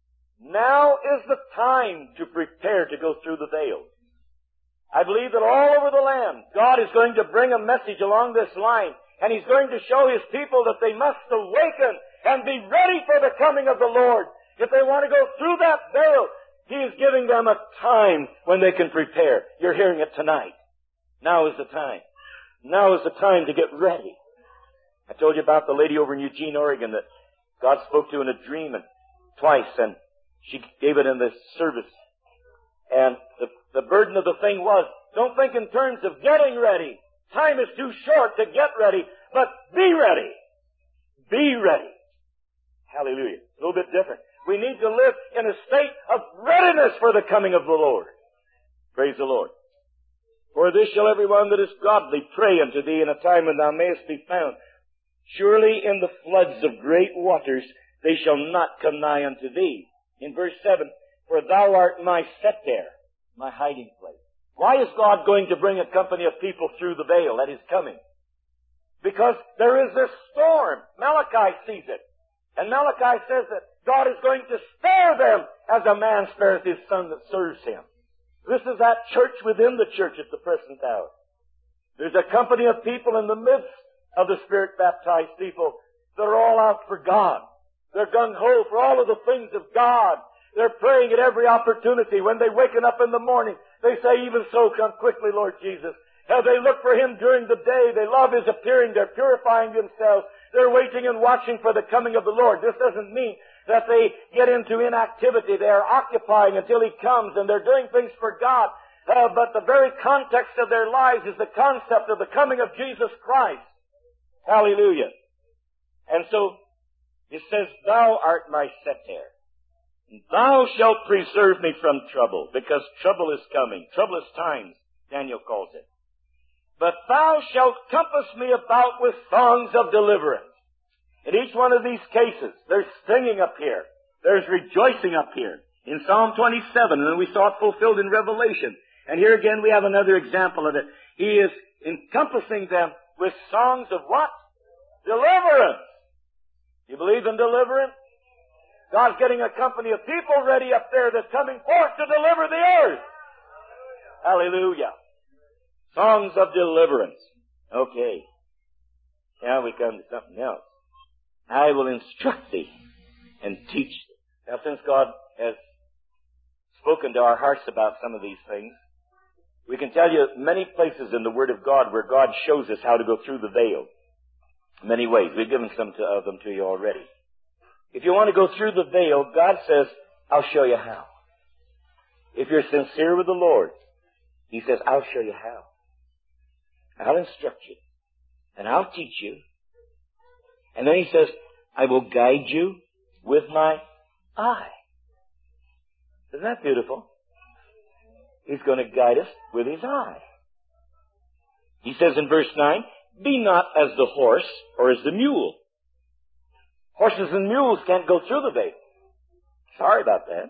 Now is the time to prepare to go through the veil. I believe that all over the land, God is going to bring a message along this line, and He's going to show His people that they must awaken and be ready for the coming of the Lord. If they want to go through that veil, He is giving them a time when they can prepare. You're hearing it tonight. Now is the time. Now is the time to get ready. I told you about the lady over in Eugene, Oregon that God spoke to in a dream twice, and she gave it in this service. And the burden of the thing was, don't think in terms of getting ready. Time is too short to get ready, but be ready. Be ready. Hallelujah. A little bit different. We need to live in a state of readiness for the coming of the Lord. Praise the Lord. For this shall every one that is godly pray unto thee in a time when thou mayest be found. Surely in the floods of great waters they shall not come nigh unto thee. In verse 7, for thou art my setter, my hiding place. Why is God going to bring a company of people through the veil at His coming? Because there is this storm. Malachi sees it. And Malachi says that God is going to spare them as a man spareth his son that serves him. This is that church within the church at the present hour. There's a company of people in the midst of the Spirit-baptized people that are all out for God. They're gung-ho for all of the things of God. They're praying at every opportunity. When they waken up in the morning, they say, even so, come quickly, Lord Jesus. They look for Him during the day. They love His appearing. They're purifying themselves. They're waiting and watching for the coming of the Lord. This doesn't mean that they get into inactivity. They are occupying until He comes, and they're doing things for God. But the very context of their lives is the concept of the coming of Jesus Christ. Hallelujah. And so, it says, thou art my setter. Thou shalt preserve me from trouble, because trouble is coming. Troublous times, Daniel calls it. But thou shalt compass me about with songs of deliverance. In each one of these cases, there's singing up here. There's rejoicing up here. In Psalm 27, and we saw it fulfilled in Revelation. And here again we have another example of it. He is encompassing them with songs of what? Deliverance. You believe in deliverance? God's getting a company of people ready up there that's coming forth to deliver the earth. Hallelujah. Songs of deliverance. Okay. Now we come to something else. I will instruct thee and teach thee. Now, since God has spoken to our hearts about some of these things, we can tell you many places in the Word of God where God shows us how to go through the veil. Many ways. We've given some of them to you already. If you want to go through the veil, God says, I'll show you how. If you're sincere with the Lord, He says, I'll show you how. I'll instruct you. And I'll teach you. And then He says, I will guide you with my eye. Isn't that beautiful? He's going to guide us with His eye. He says in verse 9, be not as the horse or as the mule. Horses and mules can't go through the veil. Sorry about that.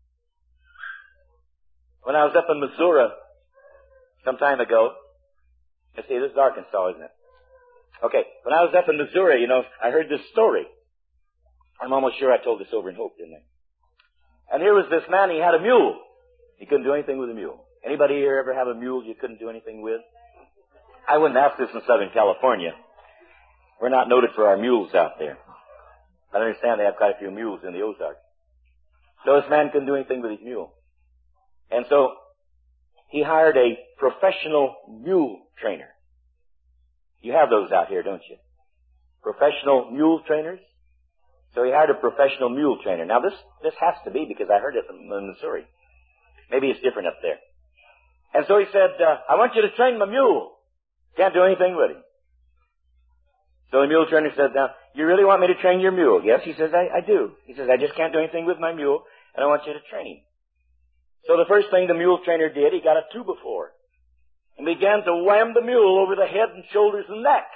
When I was up in Missouri some time ago, let's see, this is Arkansas, isn't it? Okay, when I was up in Missouri, I heard this story. I'm almost sure I told this over in Hope, didn't I? And here was this man, he had a mule. He couldn't do anything with a mule. Anybody here ever have a mule you couldn't do anything with? I wouldn't ask this in Southern California. We're not noted for our mules out there. I understand they have quite a few mules in the Ozarks. So this man couldn't do anything with his mule. And so he hired a professional mule trainer. You have those out here, don't you? Professional mule trainers? So he hired a professional mule trainer. Now this has to be because I heard it in Missouri. Maybe it's different up there. And so he said, I want you to train my mule. Can't do anything with him. So the mule trainer said, now, you really want me to train your mule? Yes, he says, I do. He says, I just can't do anything with my mule, and I want you to train him. So the first thing the mule trainer did, he got a 2x4 and began to wham the mule over the head and shoulders and neck.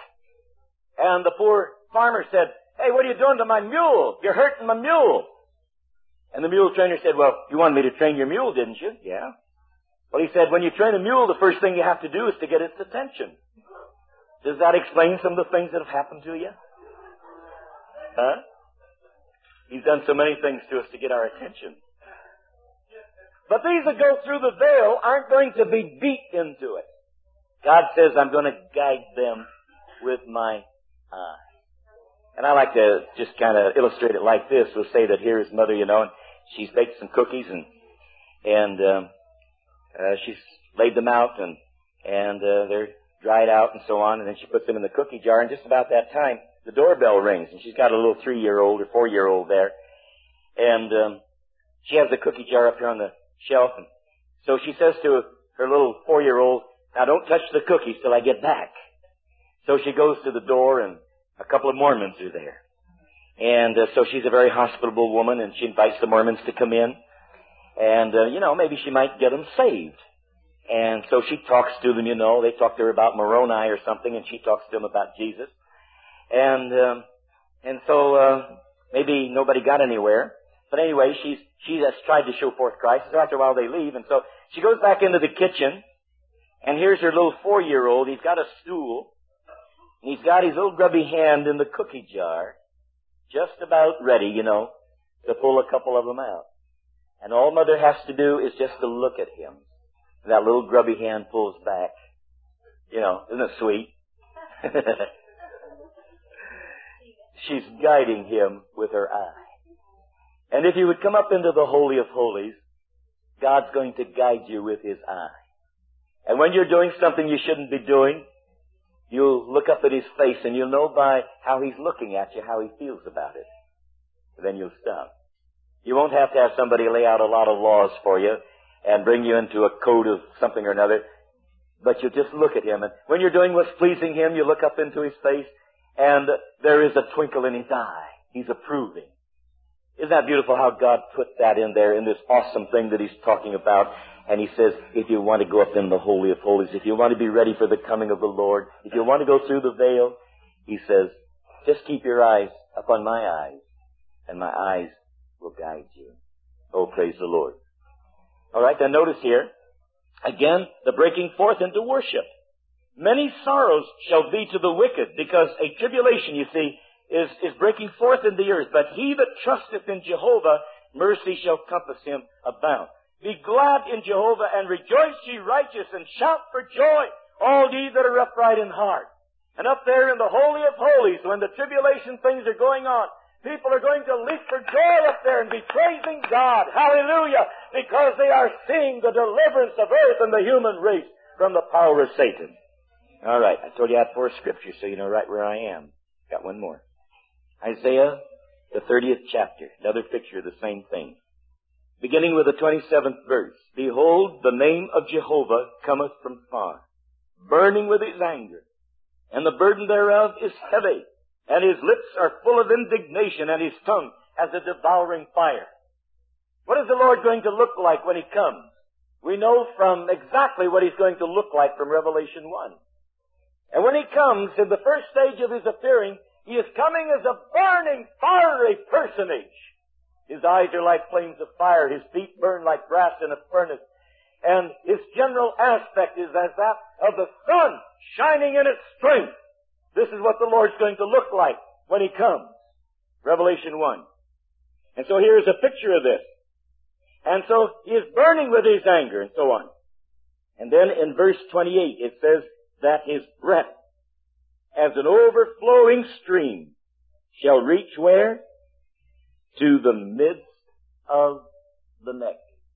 And the poor farmer said, hey, what are you doing to my mule? You're hurting my mule. And the mule trainer said, well, you wanted me to train your mule, didn't you? Yeah. Well, he said, when you train a mule, the first thing you have to do is to get its attention. Does that explain some of the things that have happened to you? Huh? He's done so many things to us to get our attention. But these that go through the veil aren't going to be beat into it. God says, I'm going to guide them with my eye. And I like to just kind of illustrate it like this. We'll say that here is Mother, and she's baked some cookies and she's laid them out and they're dried out and so on. And then she puts them in the cookie jar. And just about that time, the doorbell rings. And she's got a little 3-year-old or 4-year-old there. And she has the cookie jar up here on the shelf. And so she says to her little 4-year-old, now don't touch the cookies till I get back. So she goes to the door and a couple of Mormons are there. And so she's a very hospitable woman and she invites the Mormons to come in. And, maybe she might get them saved. And so she talks to them, They talk to her about Moroni or something and she talks to them about Jesus. And so maybe nobody got anywhere. But anyway, she has tried to show forth Christ. So after a while they leave. And so she goes back into the kitchen. And here's her little 4-year-old. He's got a stool. And he's got his little grubby hand in the cookie jar. Just about ready, to pull a couple of them out. And all Mother has to do is just to look at him. That little grubby hand pulls back. Isn't it sweet? She's guiding him with her eye. And if you would come up into the Holy of Holies, God's going to guide you with His eye. And when you're doing something you shouldn't be doing, you'll look up at His face and you'll know by how He's looking at you how He feels about it. Then you'll stop. You won't have to have somebody lay out a lot of laws for you and bring you into a code of something or another. But you just look at Him. And when you're doing what's pleasing Him, you look up into His face and there is a twinkle in His eye. He's approving. Isn't that beautiful how God put that in there in this awesome thing that He's talking about? And He says, if you want to go up in the Holy of Holies, if you want to be ready for the coming of the Lord, if you want to go through the veil, He says, just keep your eyes upon my eyes, and my eyes will guide you. Oh, praise the Lord. All right, then notice here, again, the breaking forth into worship. Many sorrows shall be to the wicked, because a tribulation, you see, is breaking forth in the earth. But he that trusteth in Jehovah, mercy shall compass him about. Be glad in Jehovah, and rejoice ye righteous, and shout for joy, all ye that are upright in heart. And up there in the Holy of Holies, when the tribulation things are going on, people are going to leap for joy up there and be praising God. Hallelujah! Because they are seeing the deliverance of earth and the human race from the power of Satan. All right, I told you I had 4 scriptures, so you know right where I am. Got one more. Isaiah, the 30th chapter. Another picture of the same thing. Beginning with the 27th verse. Behold, the name of Jehovah cometh from far, burning with His anger, and the burden thereof is heavy, and His lips are full of indignation, and His tongue as a devouring fire. What is the Lord going to look like when He comes? We know from exactly what He's going to look like from Revelation 1. And when He comes, in the first stage of His appearing, He is coming as a burning, fiery personage. His eyes are like flames of fire. His feet burn like brass in a furnace. And His general aspect is as that of the sun shining in its strength. This is what the Lord's going to look like when He comes. Revelation 1. And so here is a picture of this. And so He is burning with His anger and so on. And then in verse 28 it says that His breath as an overflowing stream shall reach where? To the midst of the neck.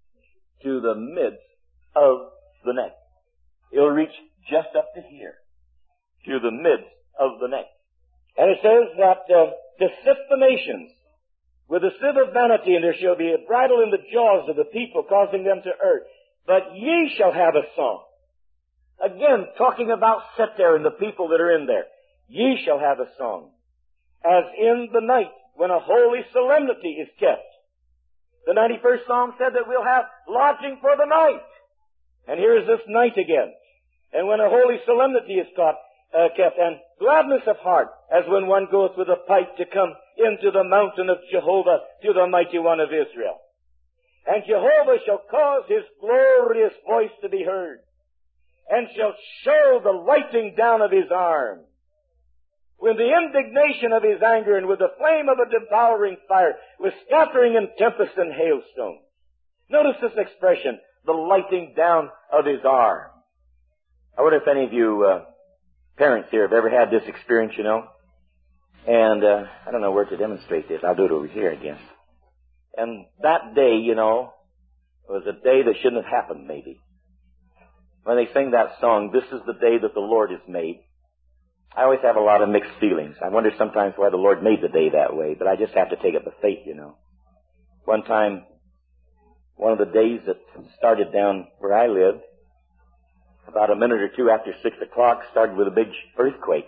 To the midst of the neck. It'll reach just up to here. To the midst of the neck. And it says that to sift the nations with a sieve of vanity, and there shall be a bridle in the jaws of the people, causing them to err. But ye shall have a song. Again, talking about sit there and the people that are in there. Ye shall have a song, as in the night when a holy solemnity is kept. The 91st Psalm said that we'll have lodging for the night. And here is this night again. And when a holy solemnity is kept, and gladness of heart, as when one goeth with a pipe to come into the mountain of Jehovah, to the mighty one of Israel. And Jehovah shall cause His glorious voice to be heard, and shall show the lighting down of His arm, with the indignation of His anger, and with the flame of a devouring fire, with scattering and tempest and hailstones. Notice this expression, the lighting down of His arm. I wonder if any of you parents here have ever had this experience, you know. And I don't know where to demonstrate this. I'll do it over here, I guess. And that day, you know, was a day that shouldn't have happened, maybe. When they sing that song, "This is the day that the Lord has made," I always have a lot of mixed feelings. I wonder sometimes why the Lord made the day that way, but I just have to take it by faith, you know. One time, one of the days that started down where I lived, about a minute or two after 6 o'clock, started with a big earthquake.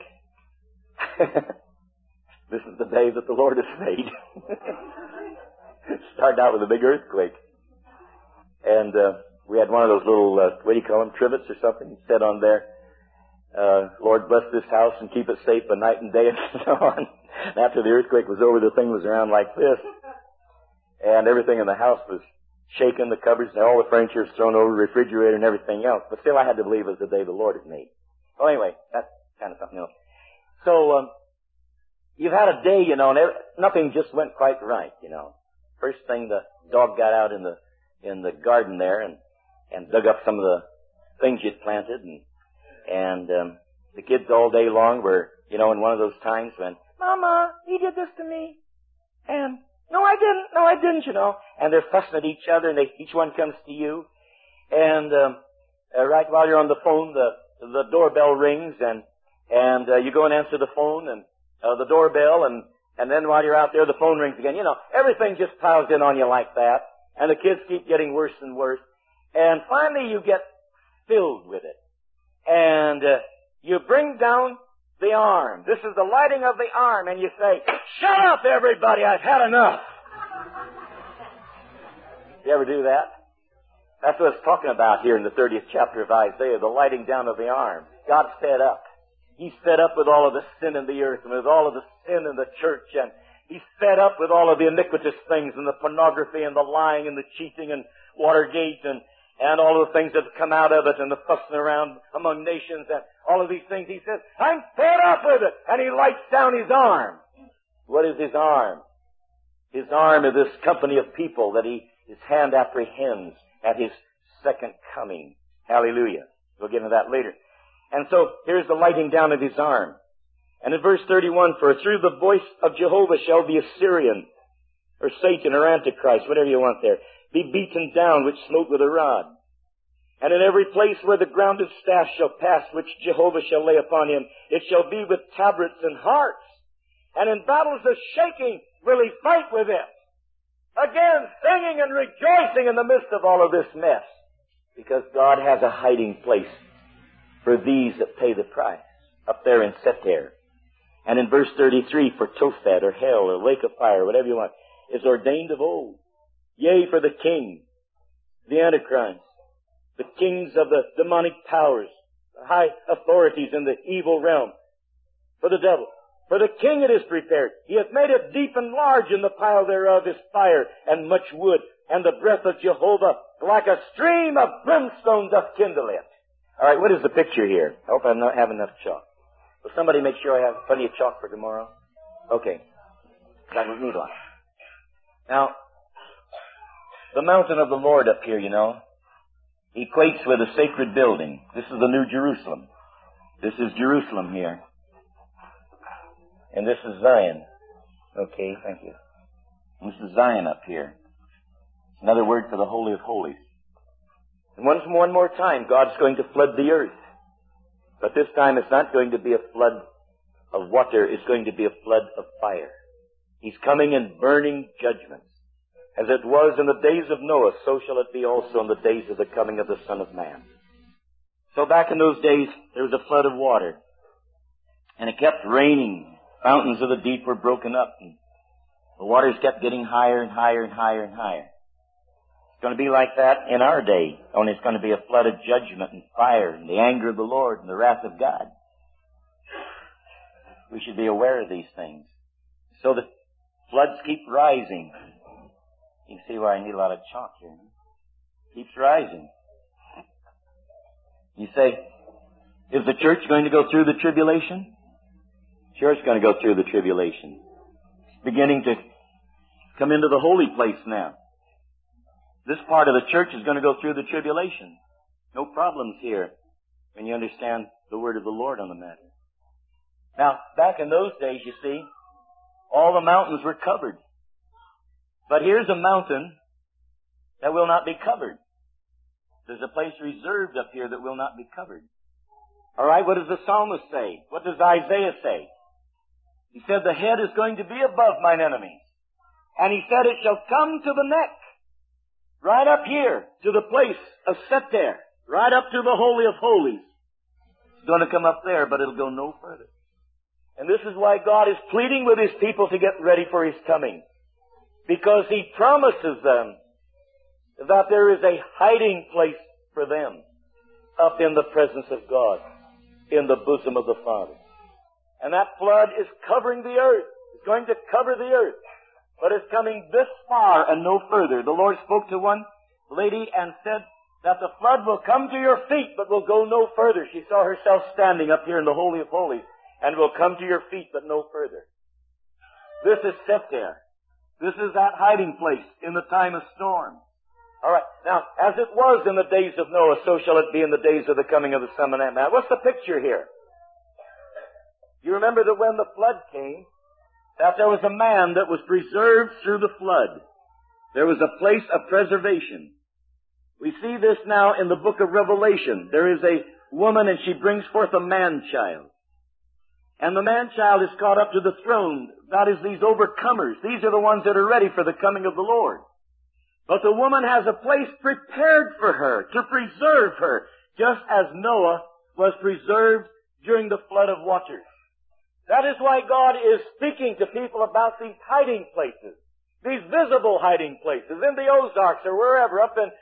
This is the day that the Lord has made. Started out with a big earthquake. And we had one of those little, what do you call them, trivets or something? It said on there, "Lord, bless this house and keep it safe by night and day," and so on. And after the earthquake was over, the thing was around like this. And everything in the house was shaken, the cupboards and all the furniture was thrown over, the refrigerator and everything else. But still I had to believe it was the day the Lord had made. Well, anyway, that's kind of something else. So, you've had a day, you know, and nothing just went quite right, you know. First thing, the dog got out in the garden there and dug up some of the things you'd planted, and the kids all day long were, you know, in one of those times when, "Mama, he did this to me," and no, I didn't, you know. And they're fussing at each other, and each one comes to you. And right while you're on the phone, the doorbell rings, and you go and answer the phone, and the doorbell, and then while you're out there, the phone rings again. You know, everything just piles in on you like that, and the kids keep getting worse and worse. And finally you get filled with it. And you bring down the arm. This is the lighting of the arm, and you say, "Shut up, everybody, I've had enough." You ever do that? That's what it's talking about here in the 30th chapter of Isaiah, the lighting down of the arm. God's fed up. He's fed up with all of the sin in the earth and with all of the sin in the church, and He's fed up with all of the iniquitous things and the pornography and the lying and the cheating and Watergate and all of the things that have come out of it and the fussing around among nations and all of these things. He says, "I'm fed up with it." And He lights down His arm. What is His arm? His arm is this company of people that His hand apprehends at His second coming. Hallelujah. We'll get into that later. And so, here's the lighting down of His arm. And in verse 31, "For through the voice of Jehovah shall the Assyrian," or Satan, or Antichrist, whatever you want there, "be beaten down, which smote with a rod. And in every place where the grounded staff shall pass, which Jehovah shall lay upon him, it shall be with tabrets and harps. And in battles of shaking will he fight with it." Again, singing and rejoicing in the midst of all of this mess. Because God has a hiding place for these that pay the price, up there in Seter. And in verse 33, "For Tophet, or hell, or lake of fire," whatever you want, "is ordained of old. Yea, for the king, the Antichrist, the kings of the demonic powers, the high authorities in the evil realm, for the devil. For the king it is prepared. He hath made it deep and large, and the pile thereof is fire and much wood, and the breath of Jehovah like a stream of brimstone doth kindle it." All right, what is the picture here? I hope I have enough chalk. Will somebody make sure I have plenty of chalk for tomorrow? Okay. I don't need a lot. Now, the mountain of the Lord up here, you know, equates with a sacred building. This is the New Jerusalem. This is Jerusalem here. And this is Zion. Okay, thank you. And this is Zion up here. Another word for the Holy of Holies. And one more time, God's going to flood the earth. But this time it's not going to be a flood of water. It's going to be a flood of fire. He's coming in burning judgments. As it was in the days of Noah, so shall it be also in the days of the coming of the Son of Man. So back in those days, there was a flood of water. And it kept raining. Fountains of the deep were broken up. And the waters kept getting higher and higher and higher and higher. It's going to be like that in our day. Only it's going to be a flood of judgment and fire and the anger of the Lord and the wrath of God. We should be aware of these things. So the floods keep rising. You can see why I need a lot of chalk here. Keeps rising. You say, is the church going to go through the tribulation? Sure, it's going to go through the tribulation. It's beginning to come into the holy place now. This part of the church is going to go through the tribulation. No problems here when you understand the word of the Lord on the matter. Now, back in those days, you see, all the mountains were covered. But here's a mountain that will not be covered. There's a place reserved up here that will not be covered. All right, what does the psalmist say? What does Isaiah say? He said, the head is going to be above mine enemies. And he said, it shall come to the neck. Right up here to the place of set there. Right up to the Holy of Holies. It's going to come up there, but it'll go no further. And this is why God is pleading with His people to get ready for His coming. Because He promises them that there is a hiding place for them up in the presence of God, in the bosom of the Father. And that flood is covering the earth. It's going to cover the earth. But it's coming this far and no further. The Lord spoke to one lady and said that the flood will come to your feet but will go no further. She saw herself standing up here in the Holy of Holies and will come to your feet but no further. This is set there. This is that hiding place in the time of storm. All right. Now, as it was in the days of Noah, so shall it be in the days of the coming of the Son of Man. What's the picture here? You remember that when the flood came, that there was a man that was preserved through the flood. There was a place of preservation. We see this now in the book of Revelation. There is a woman and she brings forth a man-child. And the man-child is caught up to the throne. That is these overcomers. These are the ones that are ready for the coming of the Lord. But the woman has a place prepared for her, to preserve her, just as Noah was preserved during the flood of waters. That is why God is speaking to people about these hiding places, these visible hiding places in the Ozarks or wherever, up in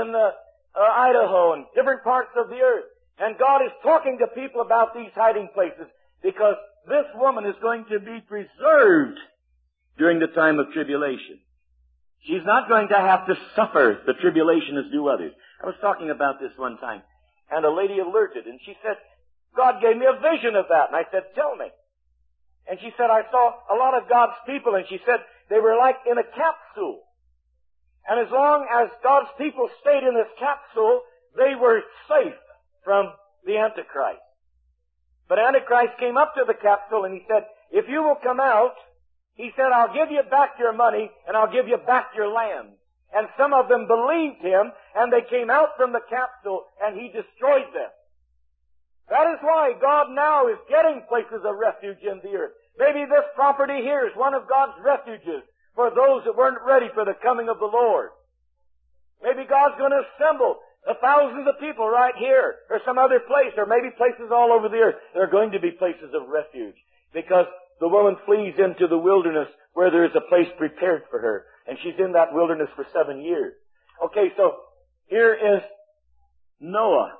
Idaho and different parts of the earth. And God is talking to people about these hiding places because this woman is going to be preserved during the time of tribulation. She's not going to have to suffer the tribulation as do others. I was talking about this one time, and a lady alerted, and she said, God gave me a vision of that. And I said, tell me. And she said, I saw a lot of God's people, and she said they were like in a capsule. And as long as God's people stayed in this capsule, they were safe from the Antichrist. But Antichrist came up to the capsule and he said, if you will come out, he said, I'll give you back your money and I'll give you back your land. And some of them believed him and they came out from the capsule and he destroyed them. That is why God now is getting places of refuge in the earth. Maybe this property here is one of God's refuges for those that weren't ready for the coming of the Lord. Maybe God's going to assemble thousands of people right here or some other place or maybe places all over the earth. There are going to be places of refuge because the woman flees into the wilderness where there is a place prepared for her. And she's in that wilderness for 7 years. Okay, so here is Noah.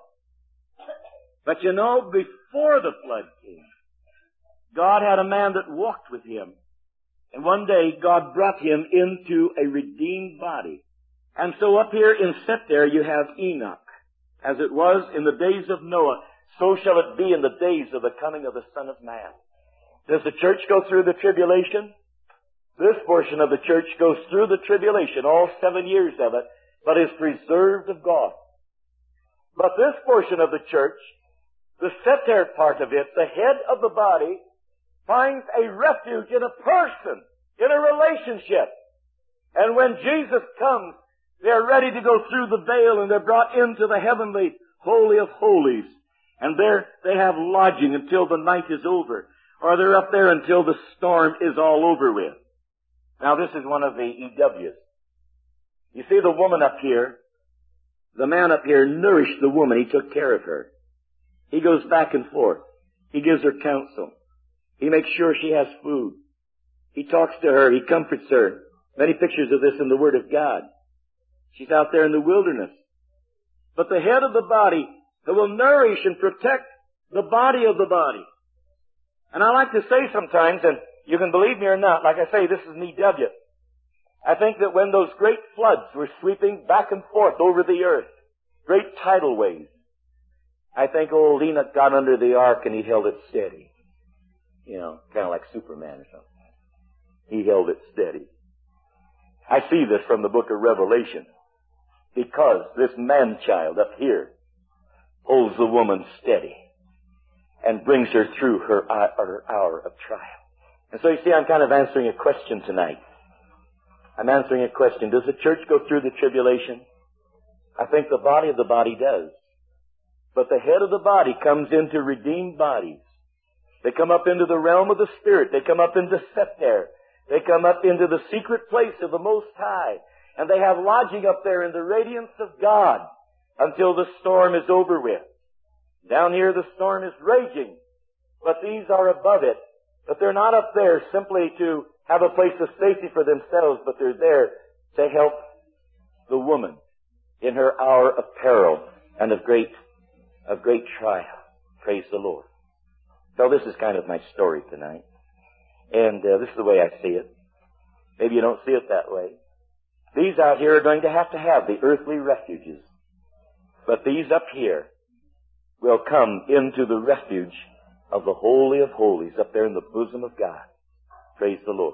But you know, before the flood came, God had a man that walked with him. And one day, God brought him into a redeemed body. And so up here in set there, you have Enoch. As it was in the days of Noah, so shall it be in the days of the coming of the Son of Man. Does the church go through the tribulation? This portion of the church goes through the tribulation, all 7 years of it, but is preserved of God. But this portion of the church, the seter part of it, the head of the body, finds a refuge in a person, in a relationship. And when Jesus comes, they're ready to go through the veil and they're brought into the heavenly Holy of Holies. And there they have lodging until the night is over. Or they're up there until the storm is all over with. Now this is one of the EWs. You see the woman up here, the man up here nourished the woman. He took care of her. He goes back and forth. He gives her counsel. He makes sure she has food. He talks to her. He comforts her. Many pictures of this in the Word of God. She's out there in the wilderness. But the head of the body that will nourish and protect the body of the body. And I like to say sometimes, and you can believe me or not, like I say, this is an EW. I think that when those great floods were sweeping back and forth over the earth, great tidal waves, I think old Enoch got under the ark and he held it steady. You know, kind of like Superman or something. He held it steady. I see this from the book of Revelation, because this man-child up here holds the woman steady and brings her through her hour of trial. And so you see, I'm kind of answering a question tonight. I'm answering a question. Does the church go through the tribulation? I think the body of the body does. But the head of the body comes into redeemed bodies. They come up into the realm of the Spirit. They come up into Septer. They come up into the secret place of the Most High. And they have lodging up there in the radiance of God until the storm is over with. Down here the storm is raging, but these are above it. But they're not up there simply to have a place of safety for themselves, but they're there to help the woman in her hour of peril and of great trial. Praise the Lord. So this is kind of my story tonight. And this is the way I see it. Maybe you don't see it that way. These out here are going to have the earthly refuges. But these up here will come into the refuge of the Holy of Holies up there in the bosom of God. Praise the Lord.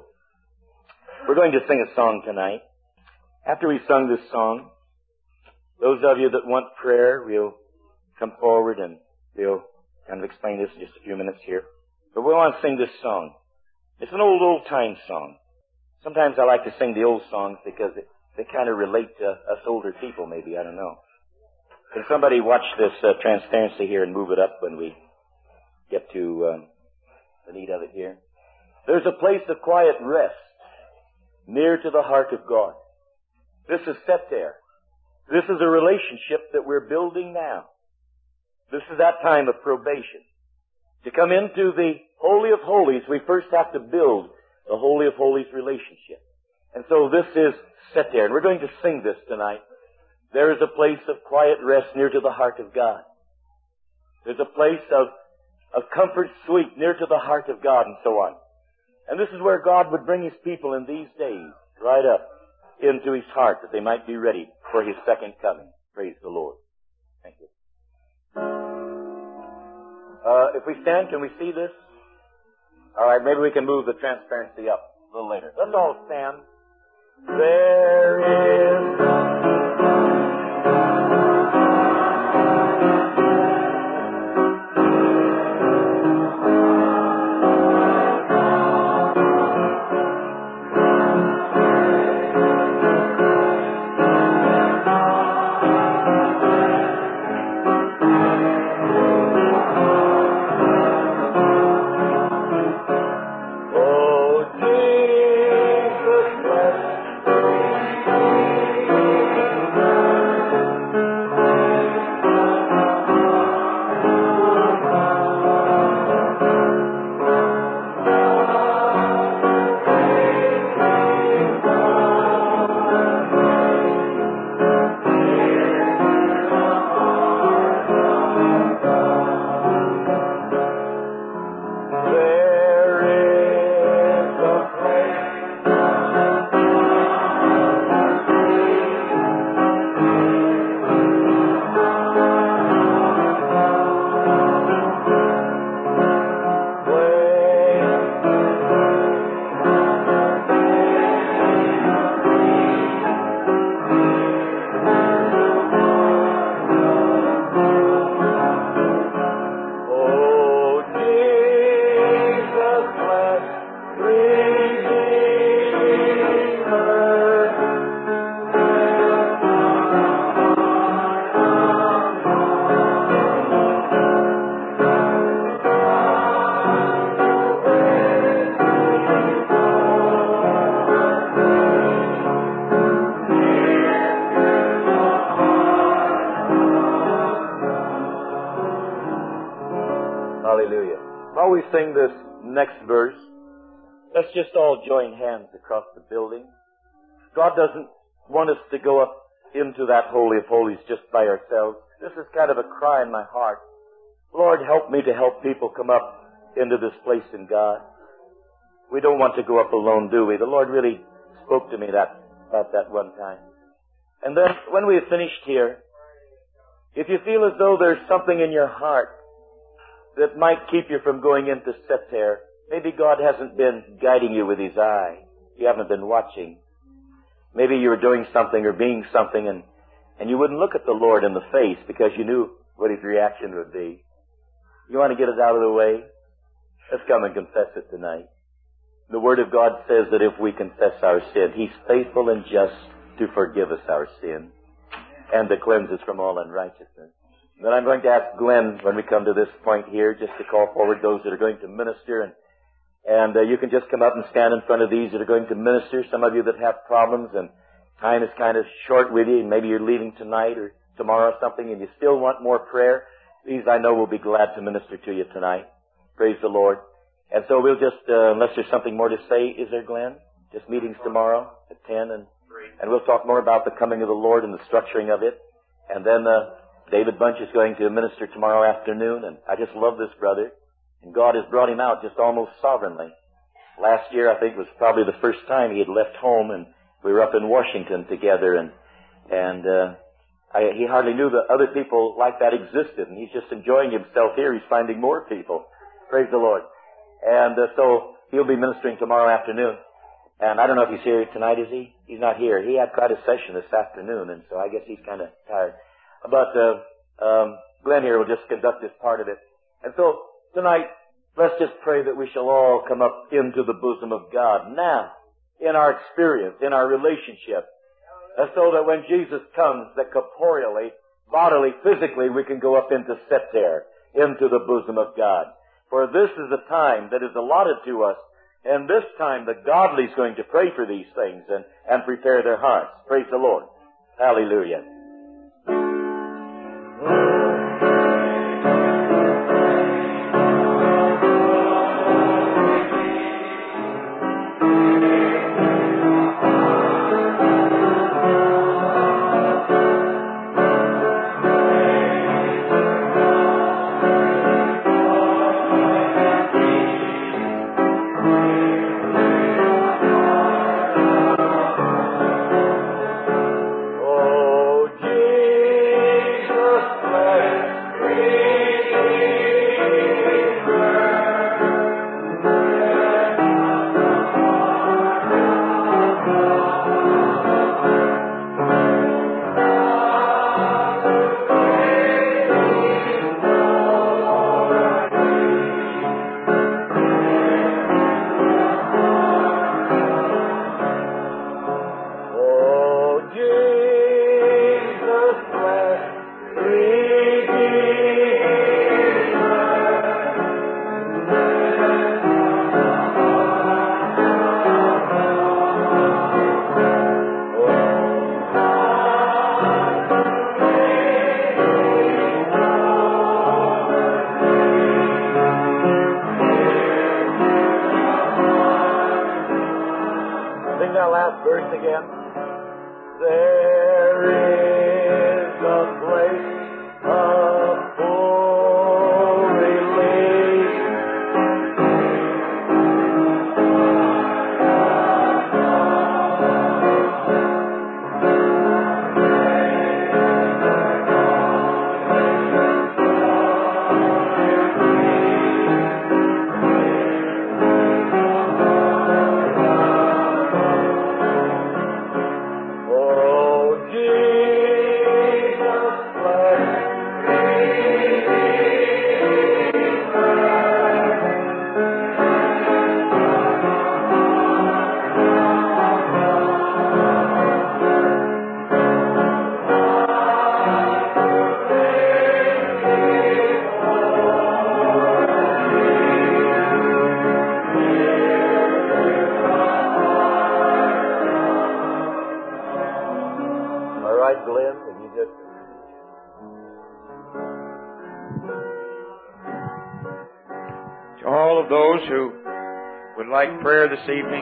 We're going to sing a song tonight. After we've sung this song, those of you that want prayer, we'll come forward and we'll kind of explain this in just a few minutes here. But we want to sing this song. It's an old-time song. Sometimes I like to sing the old songs because they kind of relate to us older people, maybe. I don't know. Can somebody watch this transparency here and move it up when we get to the need of it here? There's a place of quiet rest near to the heart of God. This is set there. This is a relationship that we're building now. This is that time of probation. To come into the Holy of Holies, we first have to build the Holy of Holies relationship. And so this is set there. And we're going to sing this tonight. There is a place of quiet rest near to the heart of God. There's a place of comfort sweet near to the heart of God, and so on. And this is where God would bring His people in these days, right up into His heart, that they might be ready for His second coming. Praise the Lord. Thank you. If we stand, can we see this? All right, maybe we can move the transparency up a little later. Let's all stand. There is we sing this next verse, let's just all join hands across the building. God doesn't want us to go up into that Holy of Holies just by ourselves. This is kind of a cry in my heart. Lord, help me to help people come up into this place in God. We don't want to go up alone, do we? The Lord really spoke to me that about that one time. And then when we have finished here, if you feel as though there's something in your heart that might keep you from going into Seter, maybe God hasn't been guiding you with His eye. You haven't been watching. Maybe you were doing something or being something and you wouldn't look at the Lord in the face because you knew what His reaction would be. You want to get it out of the way? Let's come and confess it tonight. The Word of God says that if we confess our sin, He's faithful and just to forgive us our sin and to cleanse us from all unrighteousness. Then I'm going to ask Glenn, when we come to this point here, just to call forward those that are going to minister. And you can just come up and stand in front of these that are going to minister. Some of you that have problems and time is kind of short with you, and maybe you're leaving tonight or tomorrow or something, and you still want more prayer. These I know will be glad to minister to you tonight. Praise the Lord. And so we'll just, unless there's something more to say, is there, Glenn? Just meetings tomorrow at 10, and we'll talk more about the coming of the Lord and the structuring of it. And then David Bunch is going to minister tomorrow afternoon, and I just love this brother. And God has brought him out just almost sovereignly. Last year, I think, was probably the first time he had left home, and we were up in Washington together, and he hardly knew that other people like that existed, and he's just enjoying himself here. He's finding more people. Praise the Lord. And so he'll be ministering tomorrow afternoon. And I don't know if he's here tonight, is he? He's not here. He had quite a session this afternoon, and so I guess he's kind of tired. But Glenn here will just conduct this part of it. And so tonight, let's just pray that we shall all come up into the bosom of God now, in our experience, in our relationship, and so that when Jesus comes, that corporeally, bodily, physically, we can go up into Seter, into the bosom of God. For this is the time that is allotted to us, and this time the godly is going to pray for these things and prepare their hearts. Praise the Lord. Hallelujah. Prayer this evening,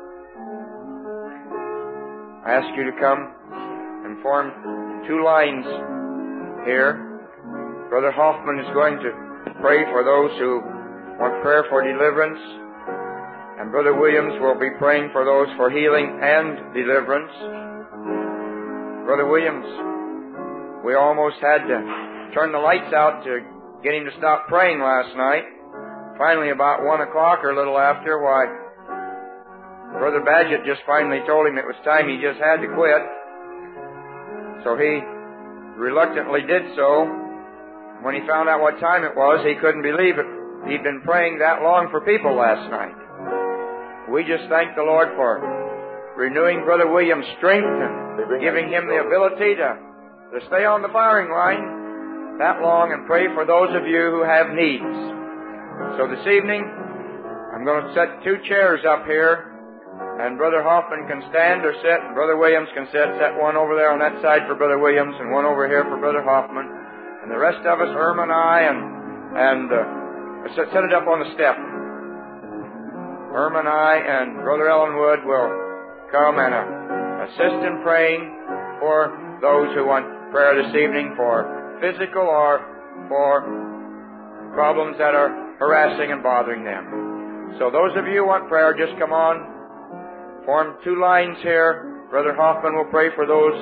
I ask you to come and form two lines here. Brother Hoffman is going to pray for those who want prayer for deliverance, And Brother Williams will be praying for those for healing and deliverance. Brother Williams, we almost had to turn the lights out to get him to stop praying last night. Finally, about 1 o'clock or a little after, why, Brother Badgett just finally told him it was time he just had to quit. So he reluctantly did so. When he found out what time it was, he couldn't believe it. He'd been praying that long for people last night. We just thank the Lord for renewing Brother William's strength and giving him the ability to stay on the firing line that long and pray for those of you who have needs. So this evening, I'm going to set 2 chairs up here, and Brother Hoffman can stand or sit, and Brother Williams can sit. Set one over there on that side for Brother Williams, and one over here for Brother Hoffman. And the rest of us, Irma and I, set it up on the step. Irma and I and Brother Ellenwood will come and assist in praying for those who want prayer this evening for physical or for problems that are harassing and bothering them. So those of you who want prayer, just come on. Form 2 lines here. Brother Hoffman will pray for those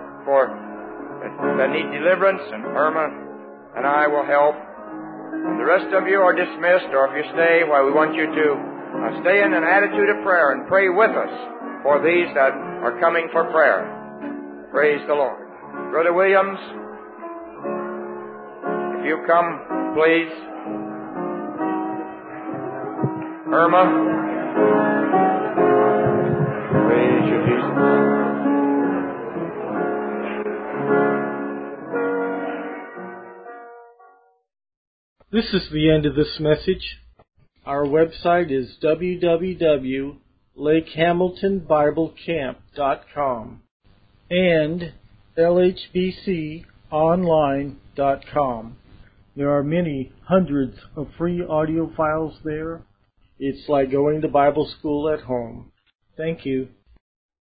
that need deliverance, and Irma and I will help. And the rest of you are dismissed, or if you stay, why, we want you to stay in an attitude of prayer and pray with us for these that are coming for prayer. Praise the Lord. Brother Williams, if you come, please. Irma, praise you, Jesus. This is the end of this message. Our website is www.lakehamiltonbiblecamp.com and lhbconline.com. There are many hundreds of free audio files there. It's like going to Bible school at home. Thank you.